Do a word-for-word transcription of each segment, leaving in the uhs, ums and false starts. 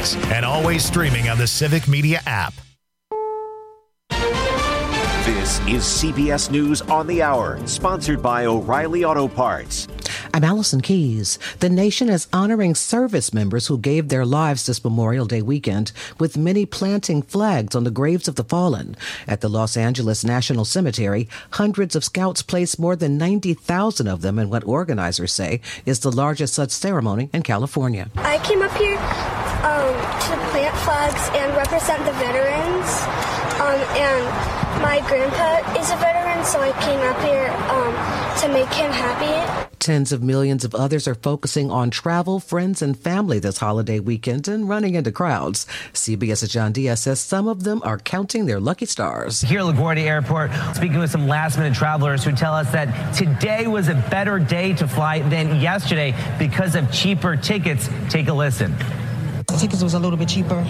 Mornings, and always streaming on the Civic Media app. This is C B S News on the Hour, sponsored by O'Reilly Auto Parts. I'm Allison Keys. The nation is honoring service members who gave their lives this Memorial Day weekend, with many planting flags on the graves of the fallen. At the Los Angeles National Cemetery, hundreds of scouts placed more than ninety thousand of them in what organizers say is the largest such ceremony in California. I came up here um, to plant flags and represent the veterans, um, and my grandpa is a veteran, so I came up here um, to make him happy. Tens of millions of others are focusing on travel, friends, and family this holiday weekend and running into crowds. CBS's John Diaz says some of them are counting their lucky stars. Here at LaGuardia Airport, speaking with some last-minute travelers who tell us that today was a better day to fly than yesterday because of cheaper tickets. Take a listen. The tickets was a little bit cheaper,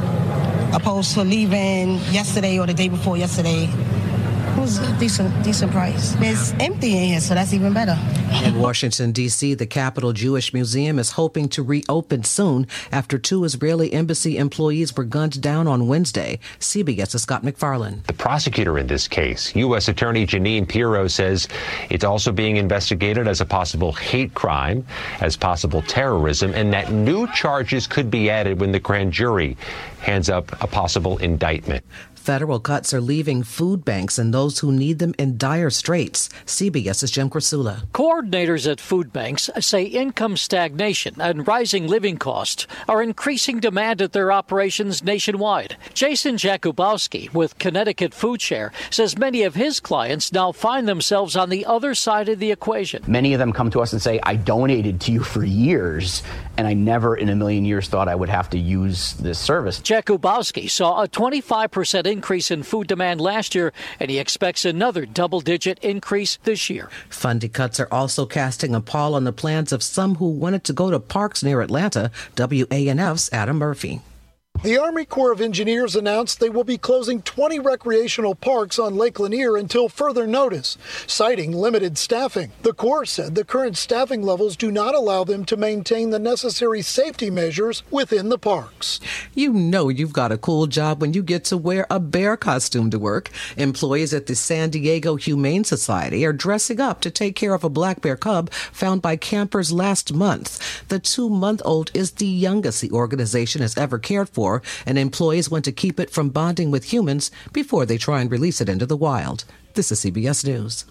opposed to leaving yesterday or the day before yesterday. It was a decent, decent price. It's empty in here, so that's even better. In Washington, D C, the Capitol Jewish Museum is hoping to reopen soon after two Israeli embassy employees were gunned down on Wednesday. CBS's Scott McFarland. The prosecutor in this case, U S Attorney Jeanine Pirro, says it's also being investigated as a possible hate crime, as possible terrorism, and that new charges could be added when the grand jury hands up a possible indictment. Federal cuts are leaving food banks and those who need them in dire straits. CBS's Jim Crisula. Coordinators at food banks say income stagnation and rising living costs are increasing demand at their operations nationwide. Jason Jakubowski with Connecticut Food Share says many of his clients now find themselves on the other side of the equation. Many of them come to us and say, I donated to you for years, and I never in a million years thought I would have to use this service. Jakubowski saw a twenty-five percent increase in food demand last year, and he expects another double-digit increase this year. Funding cuts are also casting a pall on the plans of some who wanted to go to parks near Atlanta. W A N F's Adam Murphy. The Army Corps of Engineers announced they will be closing twenty recreational parks on Lake Lanier until further notice, citing limited staffing. The Corps said the current staffing levels do not allow them to maintain the necessary safety measures within the parks. You know you've got a cool job when you get to wear a bear costume to work. Employees at the San Diego Humane Society are dressing up to take care of a black bear cub found by campers last month. The two-month-old is the youngest the organization has ever cared for, and employees want to keep it from bonding with humans before they try and release it into the wild. This is C B S News.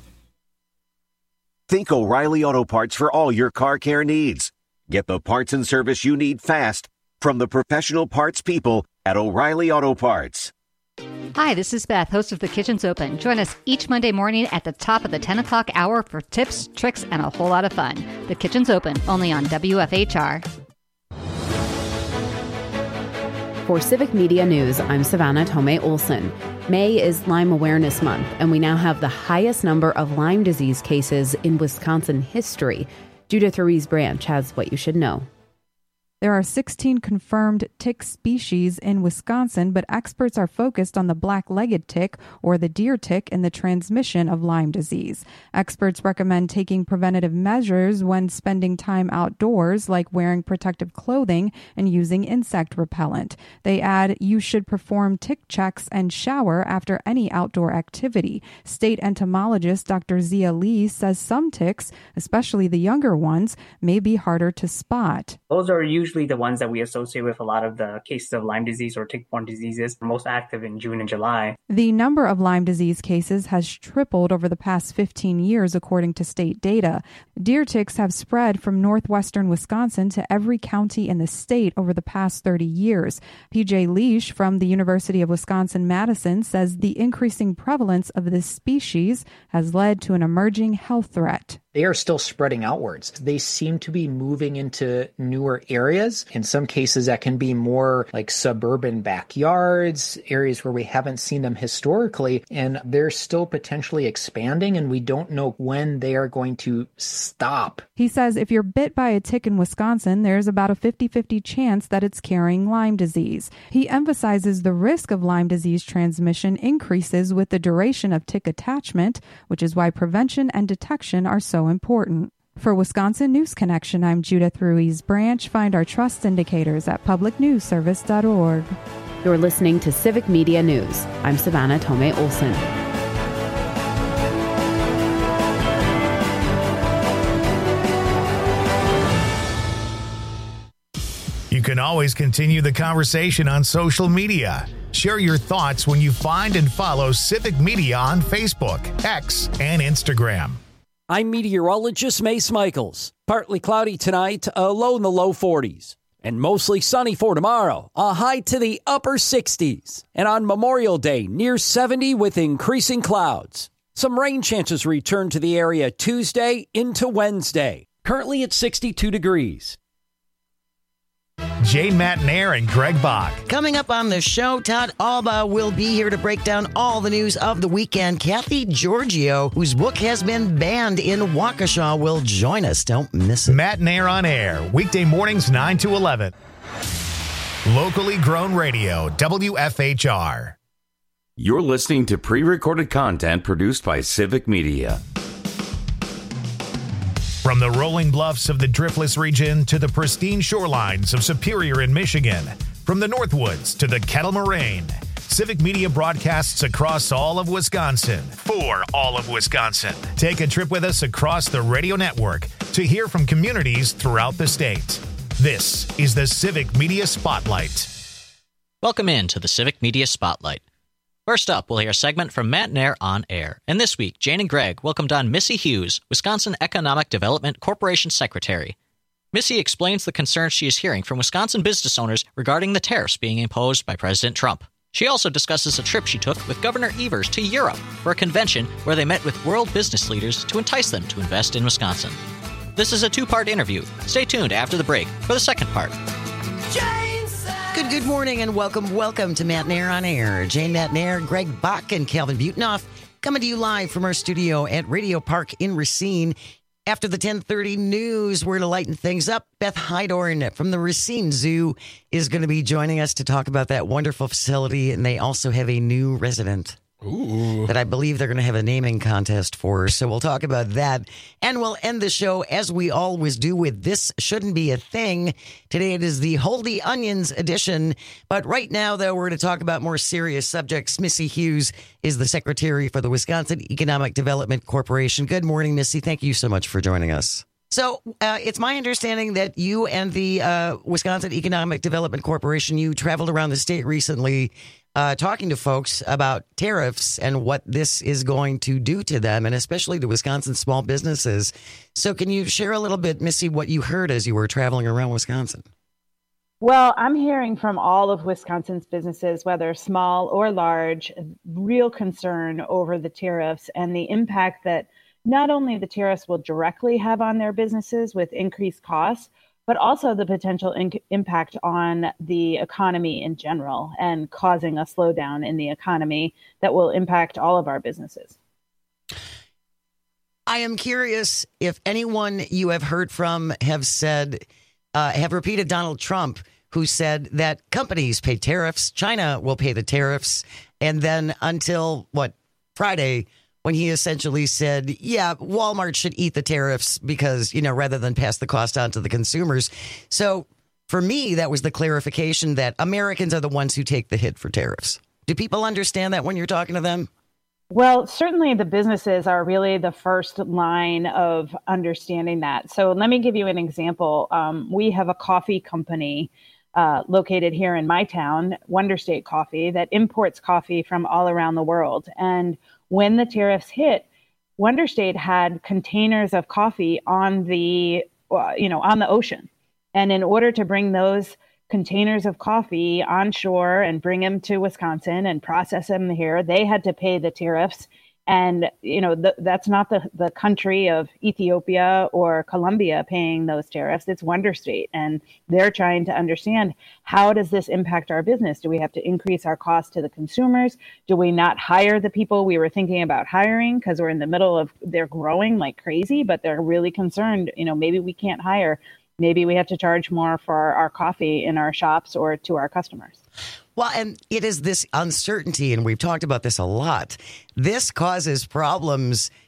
Think O'Reilly Auto Parts for all your car care needs. Get the parts and service you need fast from the professional parts people at O'Reilly Auto Parts. Hi, this is Beth, host of The Kitchen's Open. Join us each Monday morning at the top of the ten o'clock hour for tips, tricks, and a whole lot of fun. The Kitchen's Open, only on W F H R. For Civic Media News, I'm Savannah Tomei Olson. May is Lyme Awareness Month, and we now have the highest number of Lyme disease cases in Wisconsin history. Judith Ruiz Branch has what you should know. There are sixteen confirmed tick species in Wisconsin, but experts are focused on the black-legged tick or the deer tick and the transmission of Lyme disease. Experts recommend taking preventative measures when spending time outdoors, like wearing protective clothing and using insect repellent. They add you should perform tick checks and shower after any outdoor activity. State entomologist Doctor Zia Lee says some ticks, especially the younger ones, may be harder to spot. Those are usually Usually the ones that we associate with a lot of the cases of Lyme disease or tick-borne diseases, most active in June and July. The number of Lyme disease cases has tripled over the past fifteen years, according to state data. Deer ticks have spread from northwestern Wisconsin to every county in the state over the past thirty years. P J Leish from the University of Wisconsin-Madison says the increasing prevalence of this species has led to an emerging health threat. They are still spreading outwards. They seem to be moving into newer areas. In some cases, that can be more like suburban backyards, areas where we haven't seen them historically, and they're still potentially expanding, and we don't know when they are going to stop. He says if you're bit by a tick in Wisconsin, there's about a fifty-fifty chance that it's carrying Lyme disease. He emphasizes the risk of Lyme disease transmission increases with the duration of tick attachment, which is why prevention and detection are so important. For Wisconsin News Connection, I'm Judith Ruiz Branch. Find our trust indicators at public news service dot org. You're listening to Civic Media News. I'm Savannah Tomei Olson. You can always continue the conversation on social media. Share your thoughts when you find and follow Civic Media on Facebook, X, and Instagram. I'm meteorologist Mace Michaels. Partly cloudy tonight, a low in the low forties. And mostly sunny for tomorrow, a high to the upper sixties. And on Memorial Day, near seventy with increasing clouds. Some rain chances return to the area Tuesday into Wednesday. Currently at sixty-two degrees. Jane Matnair and Greg Bach. Coming up on the show, Todd Alba will be here to break down all the news of the weekend. Kathy Giorgio, whose book has been banned in Waukesha, will join us. Don't miss it. Matnair on air, weekday mornings nine to eleven. Locally grown radio, W F H R. You're listening to pre-recorded content produced by Civic Media. From the rolling bluffs of the Driftless region to the pristine shorelines of Superior in Michigan, from the Northwoods to the Kettle Moraine, Civic Media broadcasts across all of Wisconsin for all of Wisconsin. Take a trip with us across the radio network to hear from communities throughout the state. This is the Civic Media Spotlight. Welcome in to the Civic Media Spotlight. First up, we'll hear a segment from Matnair on air. And this week, Jane and Greg welcomed on Missy Hughes, Wisconsin Economic Development Corporation Secretary. Missy explains the concerns she is hearing from Wisconsin business owners regarding the tariffs being imposed by President Trump. She also discusses a trip she took with Governor Evers to Europe for a convention where they met with world business leaders to entice them to invest in Wisconsin. This is a two-part interview. Stay tuned after the break for the second part. Good, good morning and welcome, welcome to Matnair on Air. Jane Matnair, Greg Bach, and Calvin Butenoff coming to you live from our studio at Radio Park in Racine. After the ten thirty news, we're to lighten things up. Beth Heidorn from the Racine Zoo is going to be joining us to talk about that wonderful facility, and they also have a new resident. Ooh. That I believe they're going to have a naming contest for. So we'll talk about that. And we'll end the show, as we always do, with This Shouldn't Be a Thing. Today it is the Hold the Onions edition. But right now, though, we're going to talk about more serious subjects. Missy Hughes is the secretary for the Wisconsin Economic Development Corporation. Good morning, Missy. Thank you so much for joining us. So uh, it's my understanding that you and the uh, Wisconsin Economic Development Corporation, you traveled around the state recently uh, talking to folks about tariffs and what this is going to do to them, and especially to Wisconsin small businesses. So can you share a little bit, Missy, what you heard as you were traveling around Wisconsin? Well, I'm hearing from all of Wisconsin's businesses, whether small or large, real concern over the tariffs and the impact that not only the tariffs will directly have on their businesses with increased costs, but also the potential in- impact on the economy in general and causing a slowdown in the economy that will impact all of our businesses. I am curious if anyone you have heard from have said, uh, have repeated Donald Trump, who said that companies pay tariffs, China will pay the tariffs, and then until, what, Friday, when he essentially said, yeah, Walmart should eat the tariffs because, you know, rather than pass the cost on to the consumers. So for me, that was the clarification that Americans are the ones who take the hit for tariffs. Do people understand that when you're talking to them? Well, certainly the businesses are really the first line of understanding that. So let me give you an example. Um, we have a coffee company uh, located here in my town, Wonder State Coffee, that imports coffee from all around the world. And when the tariffs hit, Wonder State had containers of coffee on the, uh, you know, on the ocean. And in order to bring those containers of coffee onshore and bring them to Wisconsin and process them here, they had to pay the tariffs. And, you know, th- that's not the, the country of Ethiopia or Colombia paying those tariffs. It's Wonder State. And they're trying to understand, how does this impact our business? Do we have to increase our cost to the consumers? Do we not hire the people we were thinking about hiring because we're in the middle of, they're growing like crazy, but they're really concerned, you know, maybe we can't hire. Maybe we have to charge more for our, our coffee in our shops or to our customers. Well, and it is this uncertainty, and we've talked about this a lot. This causes problems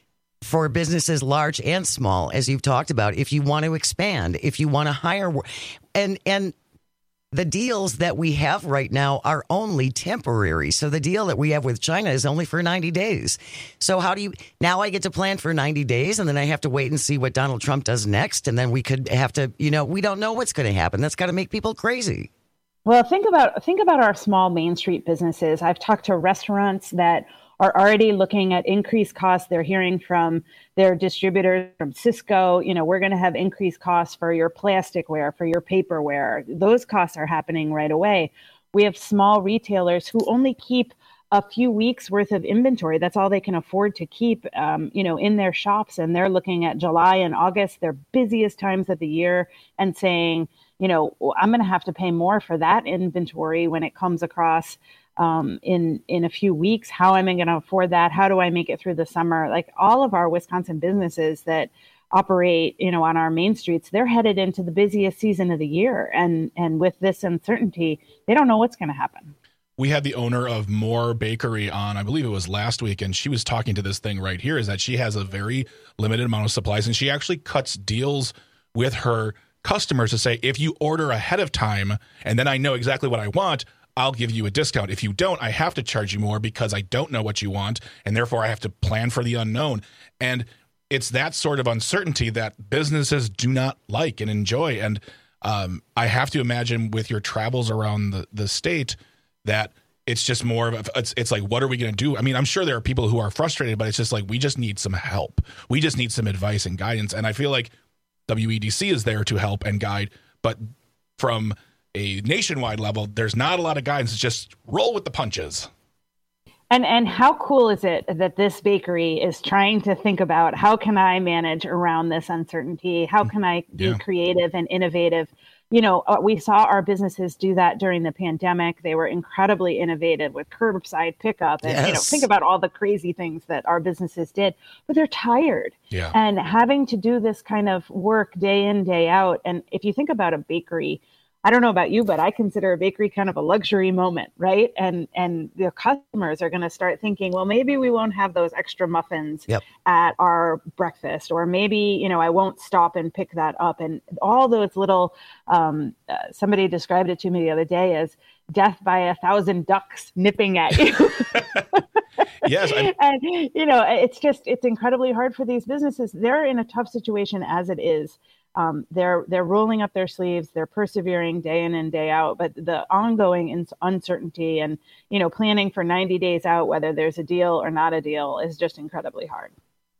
for businesses large and small, as you've talked about, if you want to expand, if you want to hire, and and the deals that we have right now are only temporary. So the deal that we have with China is only for ninety days. So how do you, now I get to plan for ninety days and then I have to wait and see what Donald Trump does next. And then we could have to, you know, we don't know what's going to happen. That's got to make people crazy. Well, think about think about our small Main Street businesses. I've talked to restaurants that are already looking at increased costs. They're hearing from their distributors, from Cisco, you know, we're going to have increased costs for your plasticware, for your paperware. Those costs are happening right away. We have small retailers who only keep a few weeks worth of inventory. That's all they can afford to keep, um, you know, in their shops. And they're looking at July and August, their busiest times of the year, and saying, you know, I'm going to have to pay more for that inventory when it comes across um, in, in a few weeks. How am I going to afford that? How do I make it through the summer? Like all of our Wisconsin businesses that operate, you know, on our main streets, they're headed into the busiest season of the year. And, and with this uncertainty, they don't know what's going to happen. We had the owner of Moore Bakery on, I believe it was last week, and she was talking to this thing right here, is that she has a very limited amount of supplies, and she actually cuts deals with her customers to say, if you order ahead of time and then I know exactly what I want, I'll give you a discount. If you don't, I have to charge you more because I don't know what you want, and therefore I have to plan for the unknown. And it's that sort of uncertainty that businesses do not like and enjoy. And um, I have to imagine with your travels around the, the state that it's just more of a, it's, it's like, what are we going to do? I mean, I'm sure there are people who are frustrated, but it's just like, we just need some help. We just need some advice and guidance. And I feel like W E D C is there to help and guide, but from a nationwide level, there's not a lot of guidance. It's just roll with the punches. And and how cool is it that this bakery is trying to think about, how can I manage around this uncertainty? How can I be yeah. creative and innovative? You know, we saw our businesses do that during the pandemic. They were incredibly innovative with curbside pickup. And, yes. you know, think about all the crazy things that our businesses did, but they're tired. Yeah. And having to do this kind of work day in, day out. And if you think about a bakery, I don't know about you, but I consider a bakery kind of a luxury moment, right? And and the customers are going to start thinking, well, maybe we won't have those extra muffins yep. at our breakfast, or maybe, you know, I won't stop and pick that up. And all those little, um, uh, somebody described it to me the other day as death by a thousand ducks nipping at you. Yes. I'm... And, you know, it's just, it's incredibly hard for these businesses. They're in a tough situation as it is. Um, they're they're rolling up their sleeves, they're persevering day in and day out, but the ongoing in- uncertainty and, you know, planning for ninety days out, whether there's a deal or not a deal, is just incredibly hard.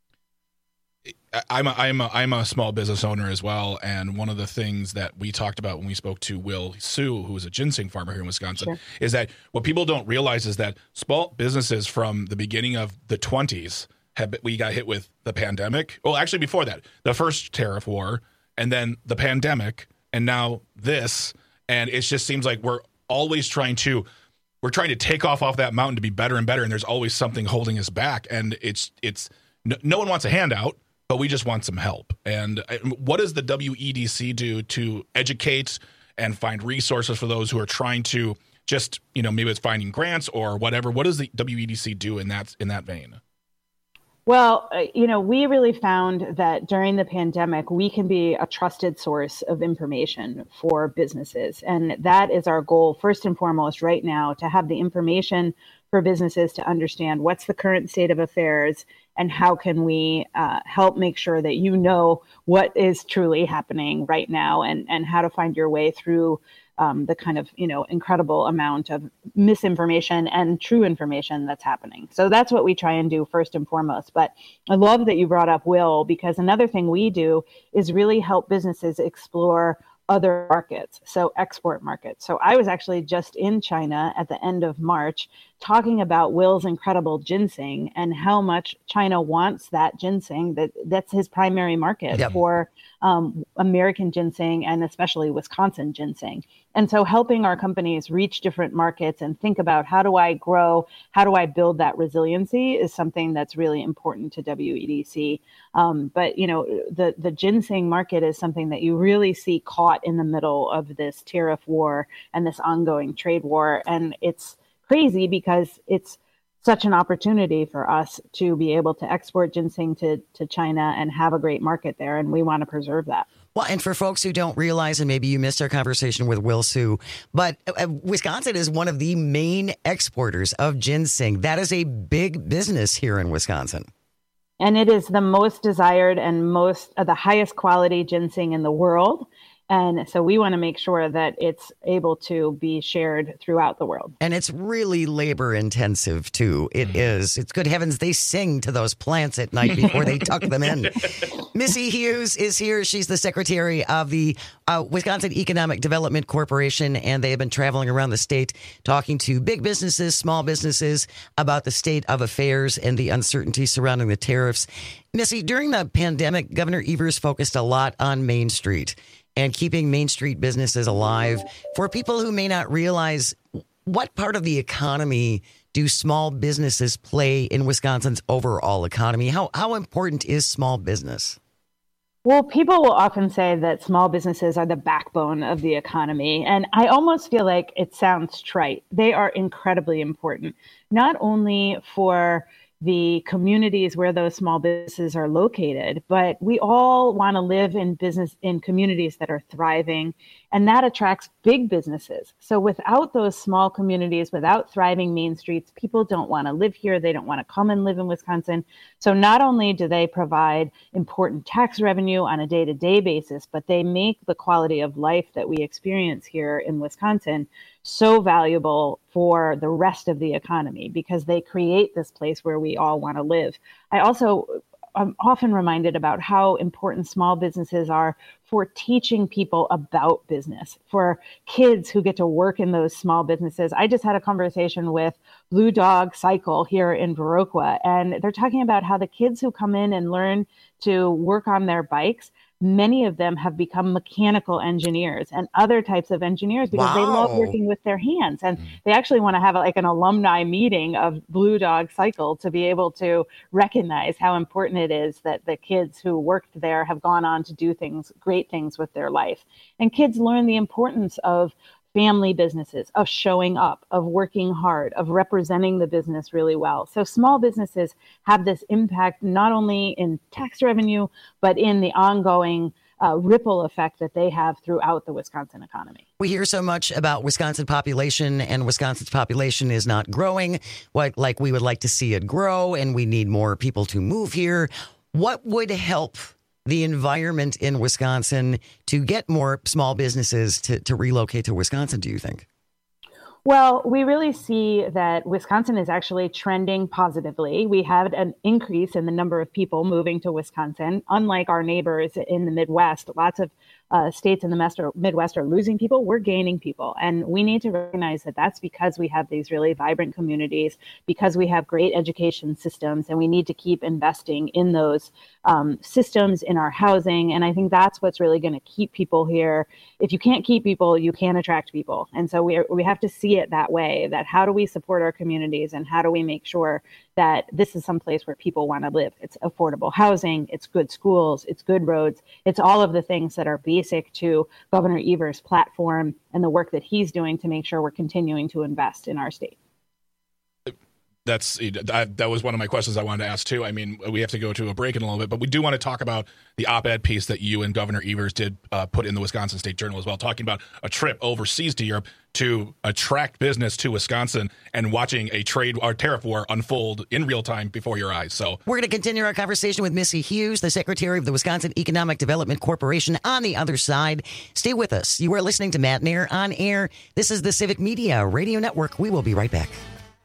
I'm a, I'm a, I'm a small business owner as well, and one of the things that we talked about when we spoke to Will Sue, who is a ginseng farmer here in Wisconsin, sure. is that what people don't realize is that small businesses from the beginning of the twenties, have, we got hit with the pandemic. Well, actually before that, the first tariff war, and then the pandemic, and now this, and it just seems like we're always trying to, we're trying to take off off that mountain to be better and better, and there's always something holding us back, and it's it's no, no one wants a handout, but we just want some help. And what does the W E D C do to educate and find resources for those who are trying to just, you know, maybe it's finding grants or whatever? What does the W E D C do in that in that vein? Well, uh, you know, we really found that during the pandemic, we can be a trusted source of information for businesses. And that is our goal, first and foremost, right now, to have the information for businesses to understand what's the current state of affairs and how can we uh, help make sure that you know what is truly happening right now, and, and how to find your way through Um, the kind of, you know, incredible amount of misinformation and true information that's happening. So that's what we try and do first and foremost. But I love that you brought up Will, because another thing we do is really help businesses explore other markets, so export markets. So I was actually just in China at the end of March talking about Will's incredible ginseng and how much China wants that ginseng. That that's his primary market yep. for um, American ginseng, and especially Wisconsin ginseng. And so helping our companies reach different markets and think about, how do I grow, how do I build that resiliency, is something that's really important to W E D C. Um, but, you know, the, the ginseng market is something that you really see caught in the middle of this tariff war and this ongoing trade war. And it's crazy because it's such an opportunity for us to be able to export ginseng to, to China and have a great market there. And we want to preserve that. Well, and for folks who don't realize, and maybe you missed our conversation with Will Su, but uh, Wisconsin is one of the main exporters of ginseng. That is a big business here in Wisconsin. And it is the most desired and most uh, the highest quality ginseng in the world. And so we want to make sure that it's able to be shared throughout the world. And it's really labor intensive, too. It is. It's good heavens they sing to those plants at night before they tuck them in. Missy Hughes is here. She's the secretary of the uh, Wisconsin Economic Development Corporation, and they have been traveling around the state talking to big businesses, small businesses about the state of affairs and the uncertainty surrounding the tariffs. Missy, during the pandemic, Governor Evers focused a lot on Main Street and keeping Main Street businesses alive. For people who may not realize, what part of the economy do small businesses play in Wisconsin's overall economy? How how important is small business? Well, people will often say that small businesses are the backbone of the economy. And I almost feel like it sounds trite. They are incredibly important, not only for the communities where those small businesses are located, but we all want to live in business in communities that are thriving, and that attracts big businesses. So without those small communities, without thriving main streets, people don't want to live here. They don't want to come and live in Wisconsin. So not only do they provide important tax revenue on a day-to-day basis, but they make the quality of life that we experience here in Wisconsin so valuable for the rest of the economy, because they create this place where we all want to live. I also am often reminded about how important small businesses are for teaching people about business, for kids who get to work in those small businesses. I just had a conversation with Blue Dog Cycle here in Viroqua, and they're talking about how the kids who come in and learn to work on their bikes, many of them have become mechanical engineers and other types of engineers because wow. they love working with their hands. And mm. they actually want to have like an alumni meeting of Blue Dog Cycle to be able to recognize how important it is that the kids who worked there have gone on to do things, great things with their life. And kids learn the importance of family businesses, of showing up, of working hard, of representing the business really well. So small businesses have this impact not only in tax revenue, but in the ongoing uh, ripple effect that they have throughout the Wisconsin economy. We hear so much about Wisconsin population, and Wisconsin's population is not growing what, like we would like to see it grow, and we need more people to move here. What would help the environment in Wisconsin to get more small businesses to, to relocate to Wisconsin, do you think? Well, we really see that Wisconsin is actually trending positively. We had an increase in the number of people moving to Wisconsin. Unlike our neighbors in the Midwest, lots of uh, states in the Midwest are losing people. We're gaining people. And we need to recognize that that's because we have these really vibrant communities, because we have great education systems, and we need to keep investing in those um, systems, in our housing. And I think that's what's really going to keep people here. If you can't keep people, you can't attract people. And so we are, we have to see it that way, that how do we support our communities and how do we make sure that this is some place where people want to live? It's affordable housing, it's good schools, it's good roads, it's all of the things that are basic to Governor Evers' platform and the work that he's doing to make sure we're continuing to invest in our state. That's that, that was one of my questions I wanted to ask, too. I mean, we have to go to a break in a little bit, but we do want to talk about the op-ed piece that you and Governor Evers did uh, put in the Wisconsin State Journal as well, talking about a trip overseas to Europe to attract business to Wisconsin and watching a trade or tariff war unfold in real time before your eyes. So we're going to continue our conversation with Missy Hughes, the secretary of the Wisconsin Economic Development Corporation, on the other side. Stay with us. You are listening to Matt Nair on Air. This is the Civic Media Radio Network. We will be right back.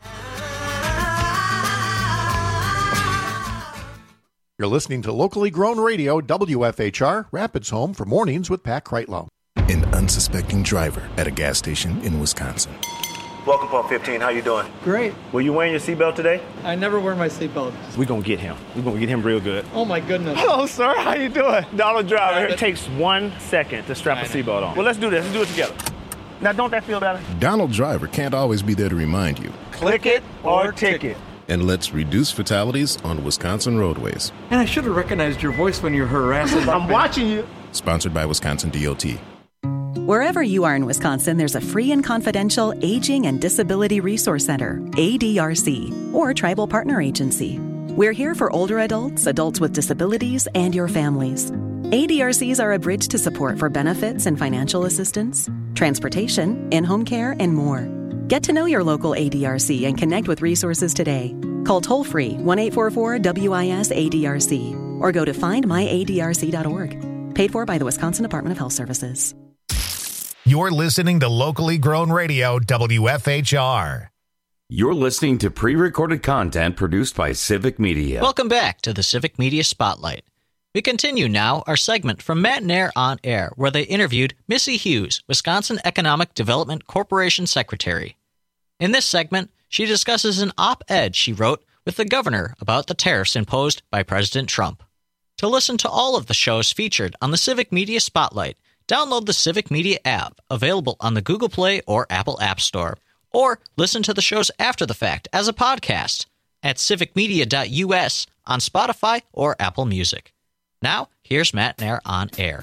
You're listening to locally grown radio, W F H R, Rapids Home for Mornings with Pat Kreitlow. An unsuspecting driver at a gas station in Wisconsin. Welcome, Pump fifteen. How you doing? Great. Were you wearing your seatbelt today? I never wear my seatbelt. We're going to get him. We're going to get him real good. Oh, my goodness. Hello, sir. How you doing? Donald Driver. It takes one second to strap a seatbelt on. Well, let's do this. Let's do it together. Now, don't that feel better? Donald Driver can't always be there to remind you. Click it or ticket. And let's reduce fatalities on Wisconsin roadways. And I should have recognized your voice when you were harassing. I'm watching you. Sponsored by Wisconsin D O T. Wherever you are in Wisconsin, there's a free and confidential Aging and Disability Resource Center, A D R C, or Tribal Partner Agency. We're here for older adults, adults with disabilities, and your families. A D R Cs are a bridge to support for benefits and financial assistance, transportation, in-home care, and more. Get to know your local A D R C and connect with resources today. Call toll-free one eight four four W I S A D R C or go to find my A D R C dot org. Paid for by the Wisconsin Department of Health Services. You're listening to Locally Grown Radio, W F H R. You're listening to pre-recorded content produced by Civic Media. Welcome back to the Civic Media Spotlight. We continue now our segment from Matt and Air on Air, where they interviewed Missy Hughes, Wisconsin Economic Development Corporation Secretary. In this segment, she discusses an op-ed she wrote with the governor about the tariffs imposed by President Trump. To listen to all of the shows featured on the Civic Media Spotlight, download the Civic Media app, available on the Google Play or Apple App Store, or listen to the shows after the fact as a podcast at civic media dot U S on Spotify or Apple Music. Now, here's Matt and Air on Air.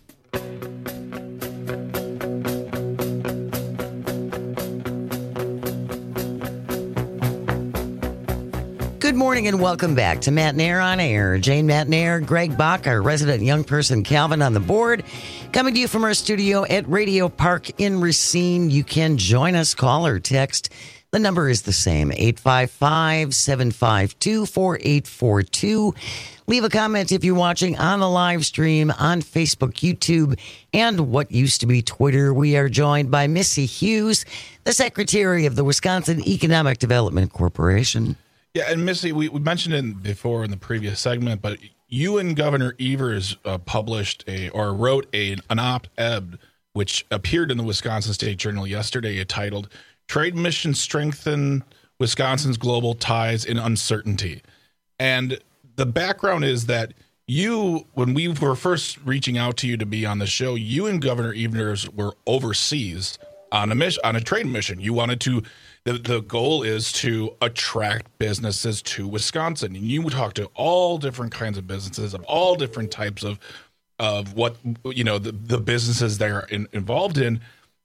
Good morning and welcome back to Matt and Air on Air. Jane Matt and Air, Greg Bach, our resident young person Calvin on the board. Coming to you from our studio at Radio Park in Racine. You can join us, call or text. The number is the same, eight five five, seven five two, four eight four two. Leave a comment if you're watching on the live stream on Facebook, YouTube, and what used to be Twitter. We are joined by Missy Hughes, the Secretary of the Wisconsin Economic Development Corporation. Yeah, and Missy, we, we mentioned it before in the previous segment, but you and Governor Evers uh, published a or wrote a an op-ed which appeared in the Wisconsin State Journal yesterday, titled "Trade Mission Strengthen Wisconsin's Global Ties in Uncertainty." And the background is that you, when we were first reaching out to you to be on the show, you and Governor Evers were overseas on a mission, on a trade mission. You wanted to. The, the goal is to attract businesses to Wisconsin. And you talk to all different kinds of businesses of all different types of of what, you know, the, the businesses they're in, involved in.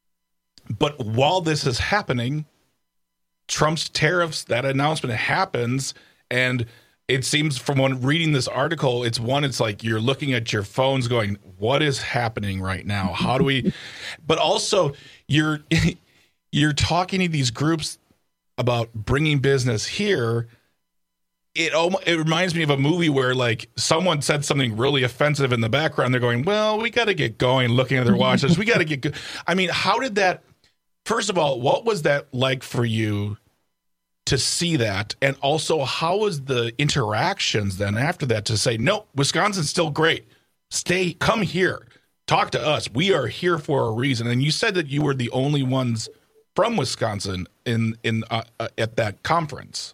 But while this is happening, Trump's tariffs, that announcement happens. And it seems from when reading this article, it's one, it's like you're looking at your phones going, what is happening right now? How do we, but also you're, you're talking to these groups about bringing business here. It it reminds me of a movie where, like, someone said something really offensive in the background. They're going, well, we got to get going, looking at their watches. We got to get good. I mean, how did that, first of all, what was that like for you to see that? And also, how was the interactions then after that to say, no, Wisconsin's still great. Stay, come here, talk to us. We are here for a reason. And you said that you were the only ones from Wisconsin in in uh, uh, at that conference.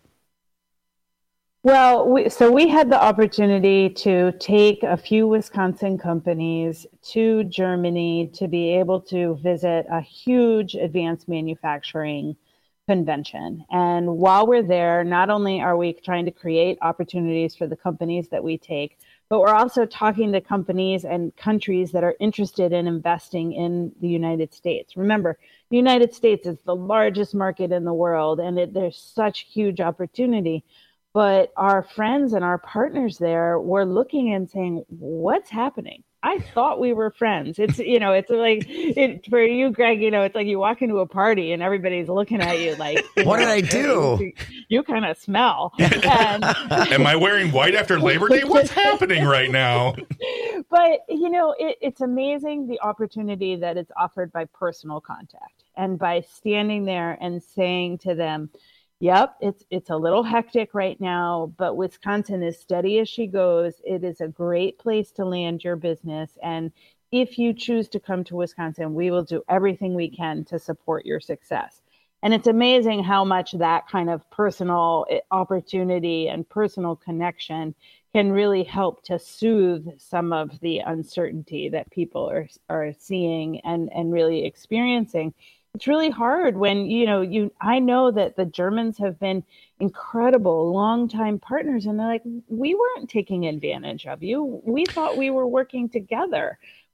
Well, we, so we had the opportunity to take a few Wisconsin companies to Germany to be able to visit a huge advanced manufacturing convention. And while we're there, not only are we trying to create opportunities for the companies that we take, but we're also talking to companies and countries that are interested in investing in the United States. Remember, the United States is the largest market in the world, and it, there's such huge opportunity. But our friends and our partners there were looking and saying, what's happening? I thought we were friends. It's, you know, it's like, it, for you, Greg, you know, it's like you walk into a party and everybody's looking at you like, you what know, did I do? You, you kind of smell. And, am I wearing white after Labor Day? What's happening right now? But, you know, it, it's amazing the opportunity that it's offered by personal contact and by standing there and saying to them, yep, it's it's a little hectic right now, but Wisconsin is steady as she goes. It is a great place to land your business. And if you choose to come to Wisconsin, we will do everything we can to support your success. And it's amazing how much that kind of personal opportunity and personal connection can really help to soothe some of the uncertainty that people are are seeing and, and really experiencing. It's really hard when, you know, you, I know that the Germans have been incredible longtime partners, and they're like, we weren't taking advantage of you. We thought we were working together.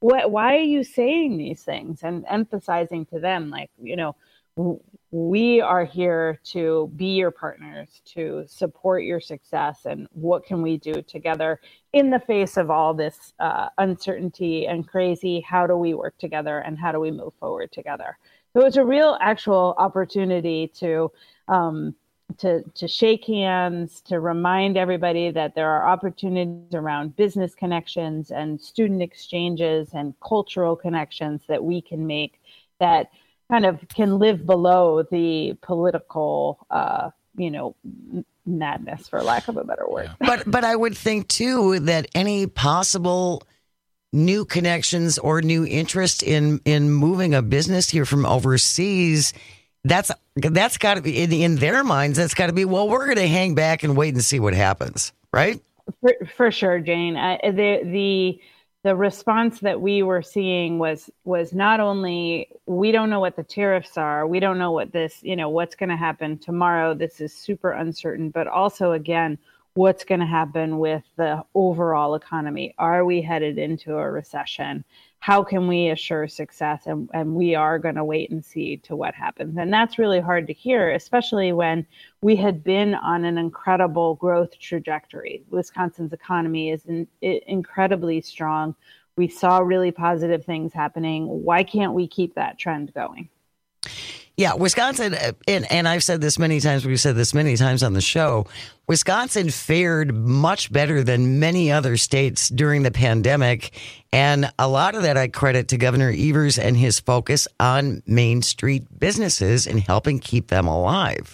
what, why are you saying these things? And emphasizing to them, like, you know, we are here to be your partners, to support your success, and what can we do together in the face of all this uh, uncertainty and crazy? How do we work together, and how do we move forward together? So it's a real actual opportunity to um, to to shake hands, to remind everybody that there are opportunities around business connections and student exchanges and cultural connections that we can make that kind of can live below the political, uh, you know, madness, for lack of a better word. But but I would think too that any possible new connections or new interest in in moving a business here from overseas, that's that's got to be in, in their minds. That's got to be, well, we're going to hang back and wait and see what happens, right? For, for sure, Jane. Uh, the the the response that we were seeing was was not only, we don't know what the tariffs are, we don't know what this, you know, what's going to happen tomorrow. This is super uncertain, but also, again, what's going to happen with the overall economy? Are we headed into a recession? How can we assure success? And, and we are going to wait and see to what happens. And that's really hard to hear, especially when we had been on an incredible growth trajectory. Wisconsin's economy is in, incredibly strong. We saw really positive things happening. Why can't we keep that trend going? Yeah, Wisconsin, and, and I've said this many times, we've said this many times on the show, Wisconsin fared much better than many other states during the pandemic. And a lot of that I credit to Governor Evers and his focus on Main Street businesses and helping keep them alive.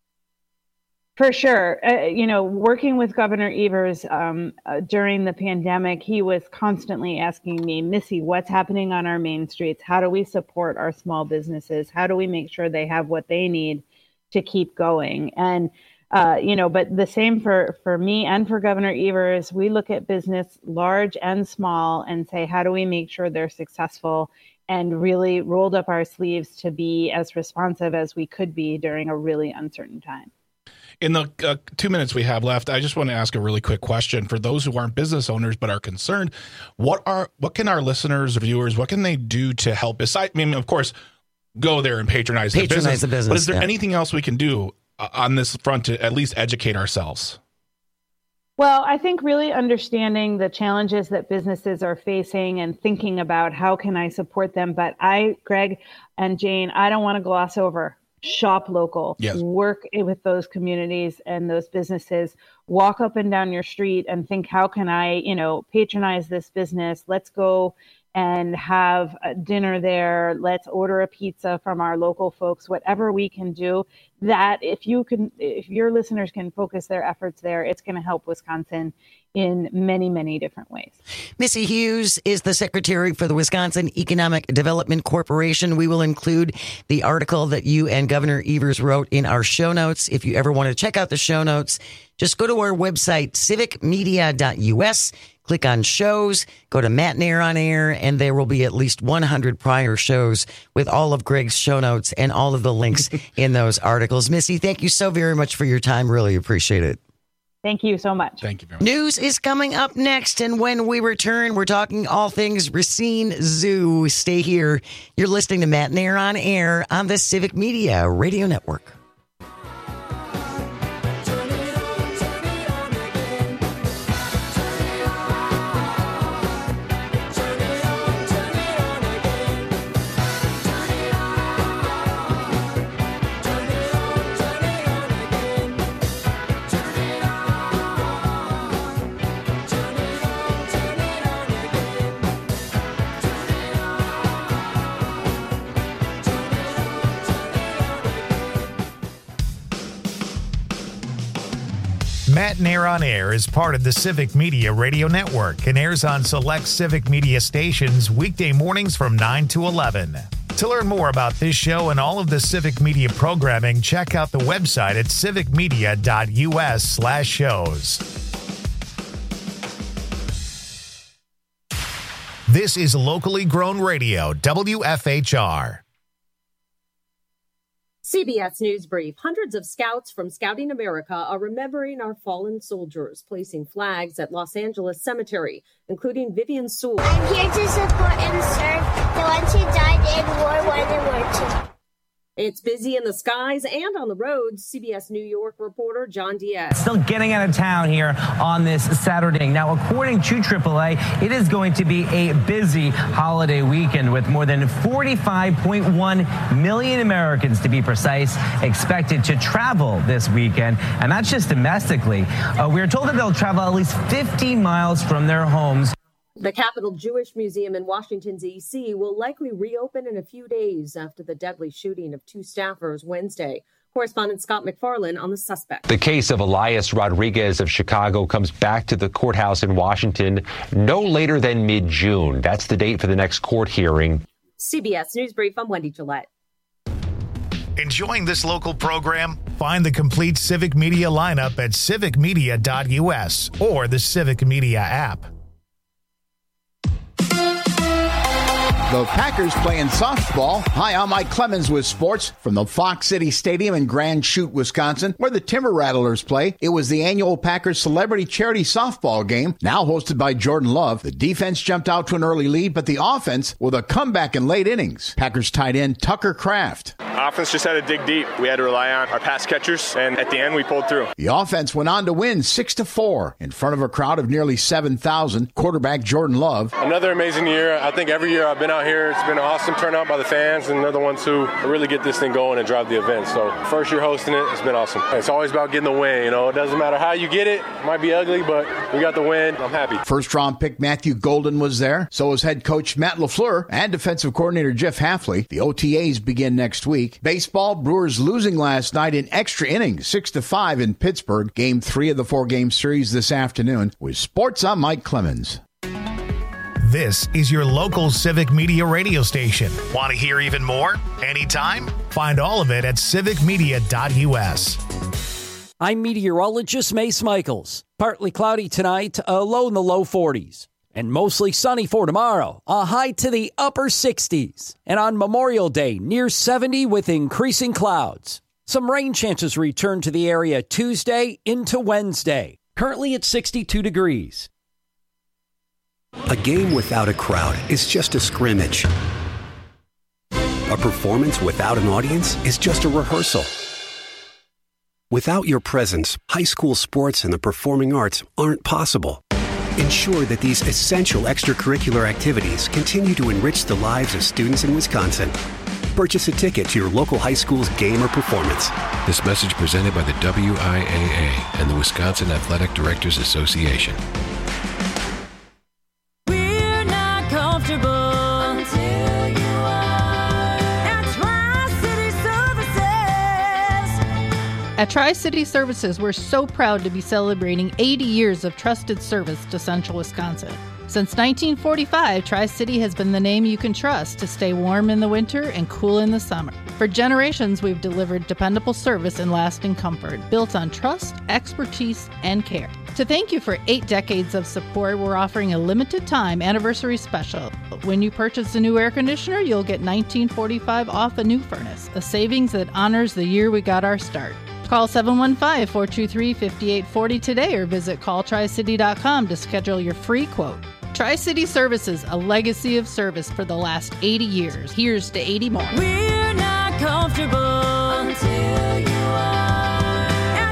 For sure. Uh, you know, working with Governor Evers um, uh, during the pandemic, he was constantly asking me, Missy, what's happening on our main streets? How do we support our small businesses? How do we make sure they have what they need to keep going? And, uh, you know, but the same for, for me and for Governor Evers, we look at business large and small and say, how do we make sure they're successful? And really rolled up our sleeves to be as responsive as we could be during a really uncertain time. In the uh, two minutes we have left, I just want to ask a really quick question for those who aren't business owners but are concerned. What are what can our listeners, viewers, what can they do to help? Besides, I mean, of course, go there and patronize, patronize the business. the business. But is there yeah. anything else we can do uh, on this front to at least educate ourselves? Well, I think really understanding the challenges that businesses are facing and thinking about how can I support them. But I, Greg and Jane, I don't want to gloss over. Shop local, yes. Work with those communities and those businesses, walk up and down your street and think, how can I, you know, patronize this business? Let's go and have a dinner there. Let's order a pizza from our local folks, whatever we can do. That if you can, if your listeners can focus their efforts there, it's going to help Wisconsin in many, many different ways. Missy Hughes is the secretary for the Wisconsin Economic Development Corporation. We will include the article that you and Governor Evers wrote in our show notes. If you ever want to check out the show notes, just go to our website, civic media dot u s. Click on shows, go to Matt Nair on Air, and there will be at least one hundred prior shows with all of Greg's show notes and all of the links in those articles. Missy, thank you so very much for your time. Really appreciate it. Thank you so much. Thank you very much. News is coming up next, and when we return, we're talking all things Racine Zoo. Stay here. You're listening to Matt Nair on Air on the Civic Media Radio Network. Matt Nair on Air is part of the Civic Media Radio Network and airs on select Civic Media stations weekday mornings from nine to eleven. To learn more about this show and all of the Civic Media programming, check out the website at civic media dot u s slash shows. This is locally grown radio, W F H R. C B S News Brief. Hundreds of scouts from Scouting America are remembering our fallen soldiers, placing flags at Los Angeles Cemetery, including Vivian Sewell. I'm here to support and serve the ones who died in World War One and War Two. It's busy in the skies and on the roads. C B S New York reporter John Diaz. Still getting out of town here on this Saturday. Now, according to triple A, it is going to be a busy holiday weekend with more than forty-five point one million Americans, to be precise, expected to travel this weekend. And that's just domestically. Uh, we are told that they'll travel at least fifty miles from their homes. The Capitol Jewish Museum in Washington, D C will likely reopen in a few days after the deadly shooting of two staffers Wednesday. Correspondent Scott McFarlane on the suspect. The case of Elias Rodriguez of Chicago comes back to the courthouse in Washington no later than mid-June. That's the date for the next court hearing. C B S News Brief, I'm Wendy Gillette. Enjoying this local program? Find the complete Civic Media lineup at civic media dot u s or the Civic Media app. The Packers playing softball. Hi, I'm Mike Clemens with sports from the Fox City Stadium in Grand Chute, Wisconsin, where the Timber Rattlers play. It was the annual Packers Celebrity Charity Softball game, now hosted by Jordan Love. The defense jumped out to an early lead, but the offense with a comeback in late innings. Packers tight end Tucker Kraft. Offense just had to dig deep. We had to rely on our pass catchers, and at the end, we pulled through. The offense went on to win six to four in front of a crowd of nearly seven thousand. Quarterback Jordan Love. Another amazing year. I think every year I've been out here, it's been an awesome turnout by the fans, and they're the ones who really get this thing going and drive the event. So first year hosting it, it's been awesome. It's always about getting the win. You know, it doesn't matter how you get it. It might be ugly, but we got the win. I'm happy. First round pick Matthew Golden was there. So was head coach Matt LaFleur and defensive coordinator Jeff Hafley. The O T As begin next week. Baseball, Brewers losing last night in extra innings, six to five in Pittsburgh. Game three of the four-game series this afternoon. With sports, I'm Mike Clemens. This is your local Civic Media radio station. Want to hear even more? Anytime? Find all of it at civic media dot u s. I'm meteorologist Mace Michaels. Partly cloudy tonight, a low in the low forties. And mostly sunny for tomorrow, a high to the upper sixties. And on Memorial Day, near seventy with increasing clouds. Some rain chances return to the area Tuesday into Wednesday. Currently at sixty-two degrees. A game without a crowd is just a scrimmage. A performance without an audience is just a rehearsal. Without your presence, high school sports and the performing arts aren't possible. Ensure that these essential extracurricular activities continue to enrich the lives of students in Wisconsin. Purchase a ticket to your local high school's game or performance. This message presented by the W I A A and the Wisconsin Athletic Directors Association. We're not comfortable until you are at Tri-City Services. At Tri-City Services, we're so proud to be celebrating eighty years of trusted service to Central Wisconsin. Since nineteen forty-five, Tri-City has been the name you can trust to stay warm in the winter and cool in the summer. For generations, we've delivered dependable service and lasting comfort, built on trust, expertise, and care. To thank you for eight decades of support, we're offering a limited time anniversary special. When you purchase a new air conditioner, you'll get nineteen forty-five off a new furnace, a savings that honors the year we got our start. Call seven one five, four two three, five eight four zero today or visit call tri city dot com to schedule your free quote. Tri-City Services, a legacy of service for the last eighty years. Here's to eighty more. We're not comfortable until you are at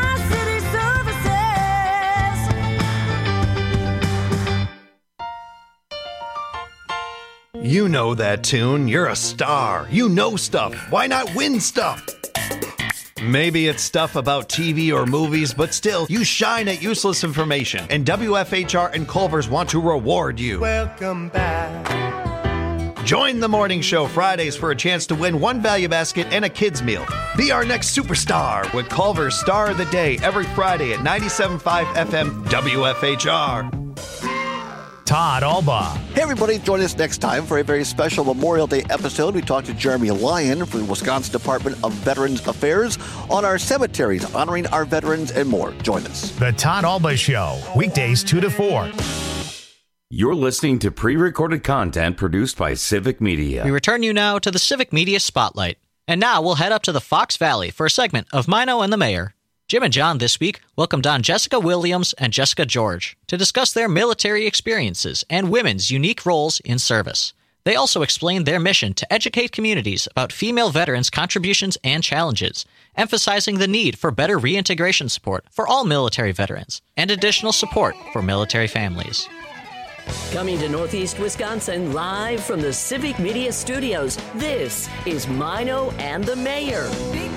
Tri-City Services. You know that tune. You're a star. You know stuff. Why not win stuff? Maybe it's stuff about T V or movies, but still, you shine at useless information. And W F H R and Culver's want to reward you. Welcome back. Join the morning show Fridays for a chance to win one value basket and a kid's meal. Be our next superstar with Culver's Star of the Day every Friday at ninety-seven point five F M W F H R. Todd Alba. Hey, everybody. Join us next time for a very special Memorial Day episode. We talk to Jeremy Lyon from the Wisconsin Department of Veterans Affairs on our cemeteries, honoring our veterans and more. Join us. The Todd Alba Show, weekdays two to four. You're listening to pre-recorded content produced by Civic Media. We return you now to the Civic Media Spotlight. And now we'll head up to the Fox Valley for a segment of Mino and the Mayor. Jim and John this week welcomed on Jessica Williams and Jessica George to discuss their military experiences and women's unique roles in service. They also explained their mission to educate communities about female veterans' contributions and challenges, emphasizing the need for better reintegration support for all military veterans and additional support for military families. Coming to Northeast Wisconsin live from the Civic Media Studios, this is Mino and the Mayor.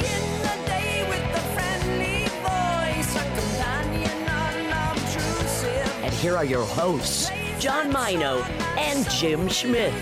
And here are your hosts, John Mino and Jim Schmidt.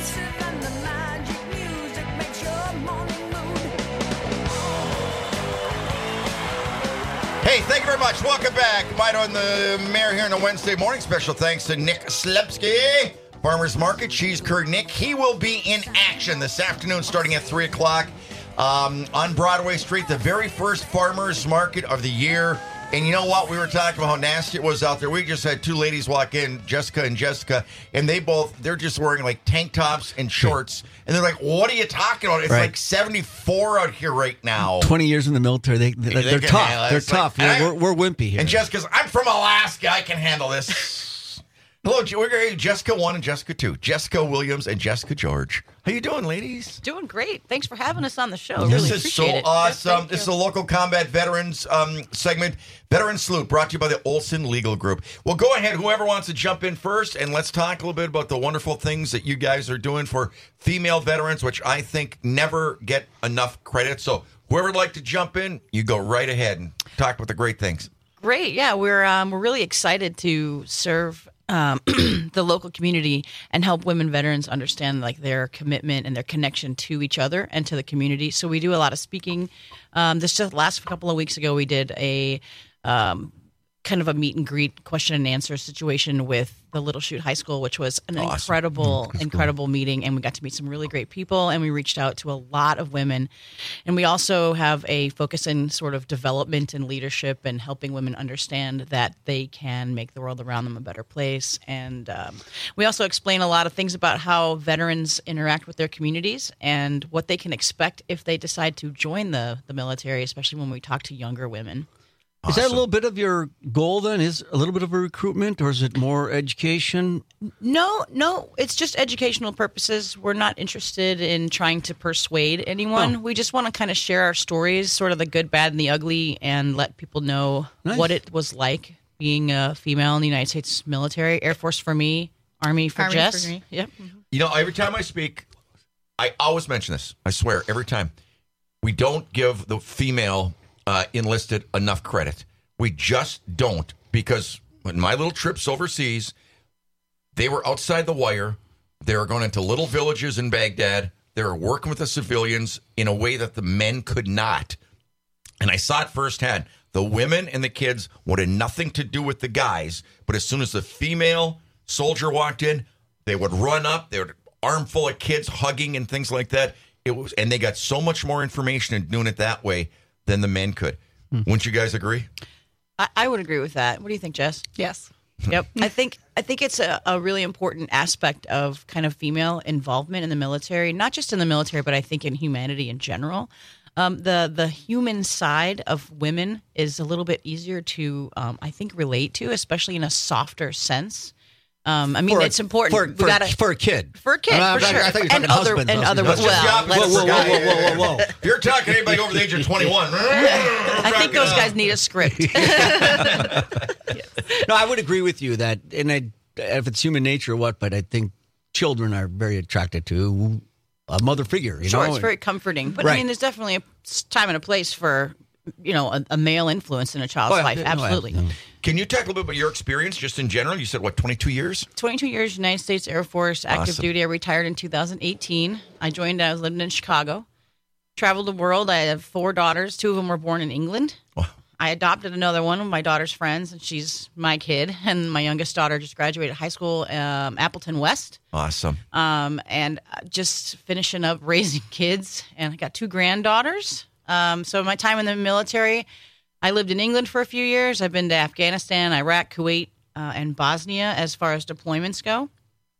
Hey, thank you very much. Welcome back. Mino and the Mayor here on a Wednesday morning. Special thanks to Nick Slepsky, Farmers Market, Cheese Curd Nick. He will be in action this afternoon starting at three o'clock um, on Broadway Street, the very first Farmers Market of the year. And you know what? We were talking about how nasty it was out there. We just had two ladies walk in, Jessica and Jessica, and they both, they're just wearing like tank tops and shorts. And they're like, what are you talking about? It's Right. like seventy-four out here right now. twenty years in the military, they, they, They they're can tough. handle it. They're It's like- tough. and I- we're, we're, we're wimpy here. And Jessica's, I'm from Alaska. I can handle this. Hello, Je- we're going to Jessica one and Jessica two. Jessica Williams and Jessica George. How you doing, ladies? Doing great. Thanks for having us on the show. This really is so appreciate it. awesome. This is a local combat veterans um, segment, Veteran Salute, brought to you by the Olson Legal Group. Well, go ahead, whoever wants to jump in first, and let's talk a little bit about the wonderful things that you guys are doing for female veterans, which I think never get enough credit. So whoever would like to jump in, you go right ahead and talk about the great things. Great. Yeah, we're um, we're really excited to serve um, the local community and help women veterans understand like their commitment and their connection to each other and to the community. So we do a lot of speaking. Um, this just last couple of weeks ago, we did a um, kind of a meet and greet question and answer situation with the Little Chute High School, which was an Awesome. incredible, incredible meeting. And we got to meet some really great people, and we reached out to a lot of women. And we also have a focus in sort of development and leadership and helping women understand that they can make the world around them a better place. And um, we also explain a lot of things about how veterans interact with their communities and what they can expect if they decide to join the, the military, especially when we talk to younger women. Is that a little bit of your goal then? Is a little bit of a recruitment, or is it more education? No, no, it's just educational purposes. We're not interested in trying to persuade anyone. Oh. We just want to kind of share our stories, sort of the good, bad, and the ugly, and let people know Nice. what it was like being a female in the United States military. Air Force for me, Army for Army Jess. for me. Yep. You know, every time I speak, I always mention this. I swear, every time. We don't give the female uh, enlisted enough credit. We just don't, because when my little trips overseas, they were outside the wire. They were going into little villages in Baghdad. They were working with the civilians in a way that the men could not. And I saw it firsthand. The women and the kids wanted nothing to do with the guys, but as soon as the female soldier walked in, they would run up. They would armful of kids hugging and things like that. It was, and they got so much more information in doing it that way than the men could. Hmm. Wouldn't you guys agree? I, I would agree with that. What do you think, Jess? Yes. Yep. I think I think it's a, a really important aspect of kind of female involvement in the military, not just in the military, but I think in humanity in general. Um, the the human side of women is a little bit easier to, um, I think, relate to, especially in a softer sense. Um, I mean, For a- it's important. for- We for- gotta- for a kid. For a kid, Uh, for I- sure. I thought you were and talking other husbands, and other. husbands. Let's just Well, be opposite let's- for guys. If you're talking to anybody over the age of twenty-one, I think those guys need a script. No, I would agree with you that, and I, if it's human nature or what, but I think children are very attracted to a mother figure. You Sure, know? it's very comforting. But I Right. mean, there's definitely a time and a place for, you know, a, a male influence in a child's Oh, yeah. life. No, Absolutely. Can you talk a little bit about your experience just in general? You said, what, twenty-two years? twenty-two years, United States Air Force, active Awesome. duty. I retired in two thousand eighteen. I joined, I was living in Chicago. Traveled the world. I have four daughters. Two of them were born in England. I adopted another one of my daughter's friends, and she's my kid. And my youngest daughter just graduated high school, um, Appleton West. Awesome. Um, and just finishing up raising kids. And I got two granddaughters. Um, so my time in the military, I lived in England for a few years. I've been to Afghanistan, Iraq, Kuwait, uh, and Bosnia as far as deployments go.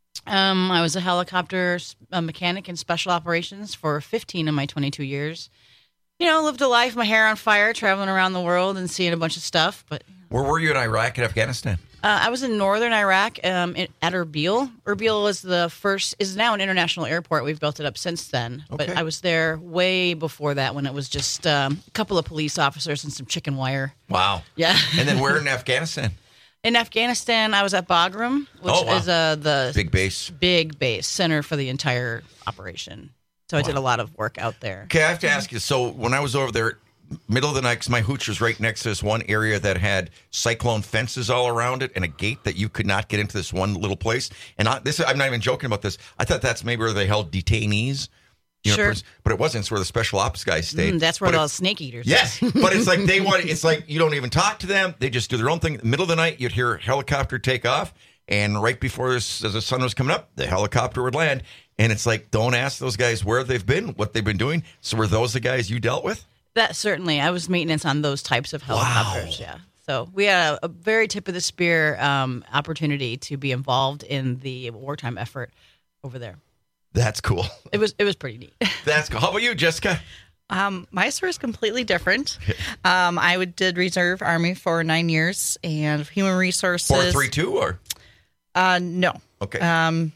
Um, I was a helicopter s- a mechanic in special operations for fifteen of my twenty-two years. You know, lived a life, my hair on fire, traveling around the world and seeing a bunch of stuff. But Where were you in Iraq and Afghanistan? uh, I was in northern Iraq um, in, at Erbil. Erbil was the first, is now an international airport. We've built it up since then. But Okay. I was there way before that when it was just um, a couple of police officers and some chicken wire. Wow. Yeah. And then where in Afghanistan? In Afghanistan, I was at Bagram, which Oh, wow. is uh, the Big base. big base center for the entire operation. So I did a lot of work out there. Okay, I have to ask you. So when I was over there, middle of the night, 'cause my hooch was right next to this one area that had cyclone fences all around it and a gate that you could not get into this one little place. And I, this, I'm not even joking about this. I thought that's maybe where they held detainees. You know, Sure. pers- but it wasn't. It's where the special ops guys stayed. Mm, that's where But all it- the snake eaters Yes, is. but it's like they want. It's like you don't even talk to them. They just do their own thing. In the middle of the night, you'd hear a helicopter take off, and right before this, as the sun was coming up, the helicopter would land. And it's like, don't ask those guys where they've been, what they've been doing. So were those the guys you dealt with? That certainly, I was maintenance on those types of helicopters. Yeah, so we had a, a very tip of the spear um, opportunity to be involved in the wartime effort over there. That's cool. It was it was pretty neat. That's cool. How about you, Jessica? Um, my story is completely different. Um, I would, did reserve Army for nine years and human resources. Four three two or Uh, no. okay. Um,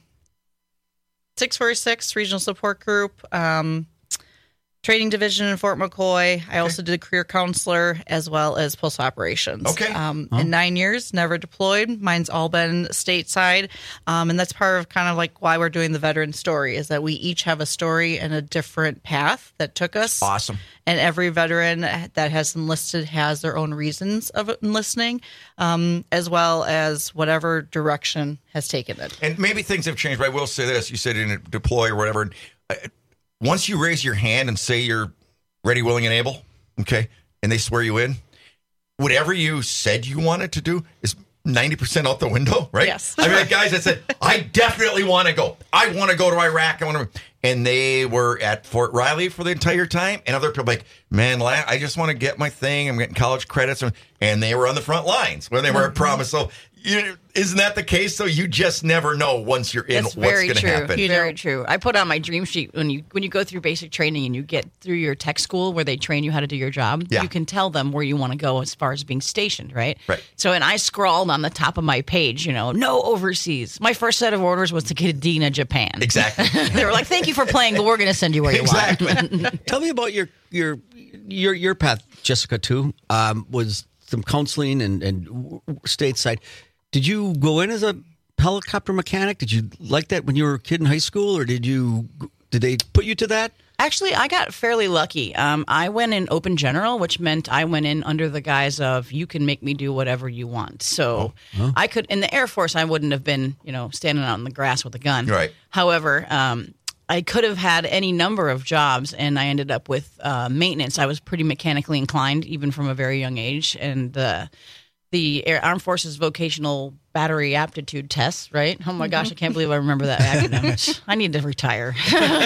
six forty-six Regional Support Group, um, Trading Division in Fort McCoy. I also did career counselor as well as post operations. Okay. Um, Oh. In nine years, never deployed. Mine's all been stateside. Um, and that's part of kind of like why we're doing the veteran story is that we each have a story and a different path that took us. Awesome. And every veteran that has enlisted has their own reasons of enlisting, um, as well as whatever direction has taken it. And maybe things have changed, but I will say this. You said in deploy or whatever. Uh, Once you raise your hand and say you're ready, willing, and able, okay, and they swear you in, whatever you said you wanted to do is ninety percent out the window, right? Yes. I mean, like guys that said, I definitely want to go. I want to go to Iraq. I want to, and they were at Fort Riley for the entire time. And other people like, man, la- I just want to get my thing. I'm getting college credits. And they were on the front lines when they were promised. So you, isn't that the case? So you just never know once you're in That's what's very going to true. happen. Very true. I put on my dream sheet when you when you go through basic training and you get through your tech school where they train you how to do your job. Yeah. You can tell them where you want to go as far as being stationed, right? Right. So, and I scrawled on the top of my page, you know, no overseas. My first set of orders was to Kadena, Japan. Exactly. They were like, "Thank you for playing, but we're going to send you where you Exactly. want." Tell me about your your your your path, Jessica. Too um, was some counseling and and w- w- stateside. Did you go in as a helicopter mechanic? Did you like that when you were a kid in high school, or did you did they put you to that? Actually, I got fairly lucky. Um, I went in open general, which meant I went in under the guise of you can make me do whatever you want. So Oh. I could, in the Air Force, I wouldn't have been, you know, standing out in the grass with a gun. Right. However, um, I could have had any number of jobs, and I ended up with uh, maintenance. I was pretty mechanically inclined, even from a very young age, and uh, the Air Armed Forces Vocational Battery Aptitude Test, right? Oh my gosh, I can't believe I remember that acronym. I need to retire.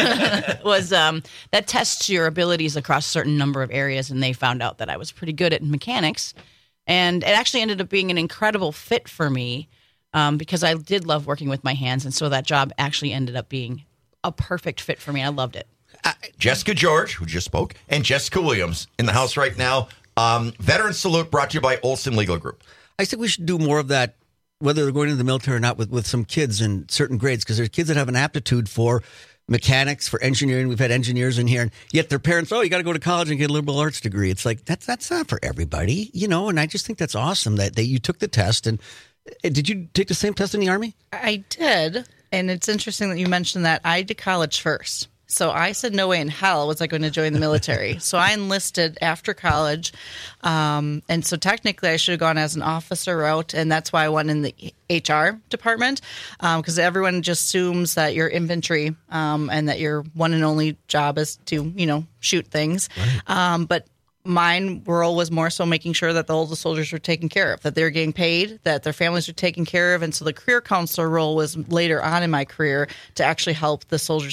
was um, that tests your abilities across a certain number of areas, and they found out that I was pretty good at mechanics, and it actually ended up being an incredible fit for me um, because I did love working with my hands, and so that job actually ended up being a perfect fit for me. I loved it. Jessica George, who just spoke, and Jessica Williams in the house right now. Um, Veteran Salute brought to you by Olson Legal Group. I think we should do more of that, whether they're going into the military or not, with, with some kids in certain grades, because there's kids that have an aptitude for mechanics, for engineering. We've had engineers in here, and yet their parents, oh, you got to go to college and get a liberal arts degree. It's like, that's that's not for everybody, you know, and I just think that's awesome that, that you took the test. And uh, did you take the same test in the Army? I did, and it's interesting that you mentioned that. I did college first. So I said no way in hell was I going to join the military. So I enlisted after college. Um, and so technically I should have gone as an officer route, and that's why I went in the H R department, because um, everyone just assumes that you're infantry um, and that your one and only job is to, you know, shoot things. Right. Um, but mine role was more so making sure that the older soldiers were taken care of, that they were getting paid, that their families were taken care of. And so the career counselor role was later on in my career to actually help the soldiers to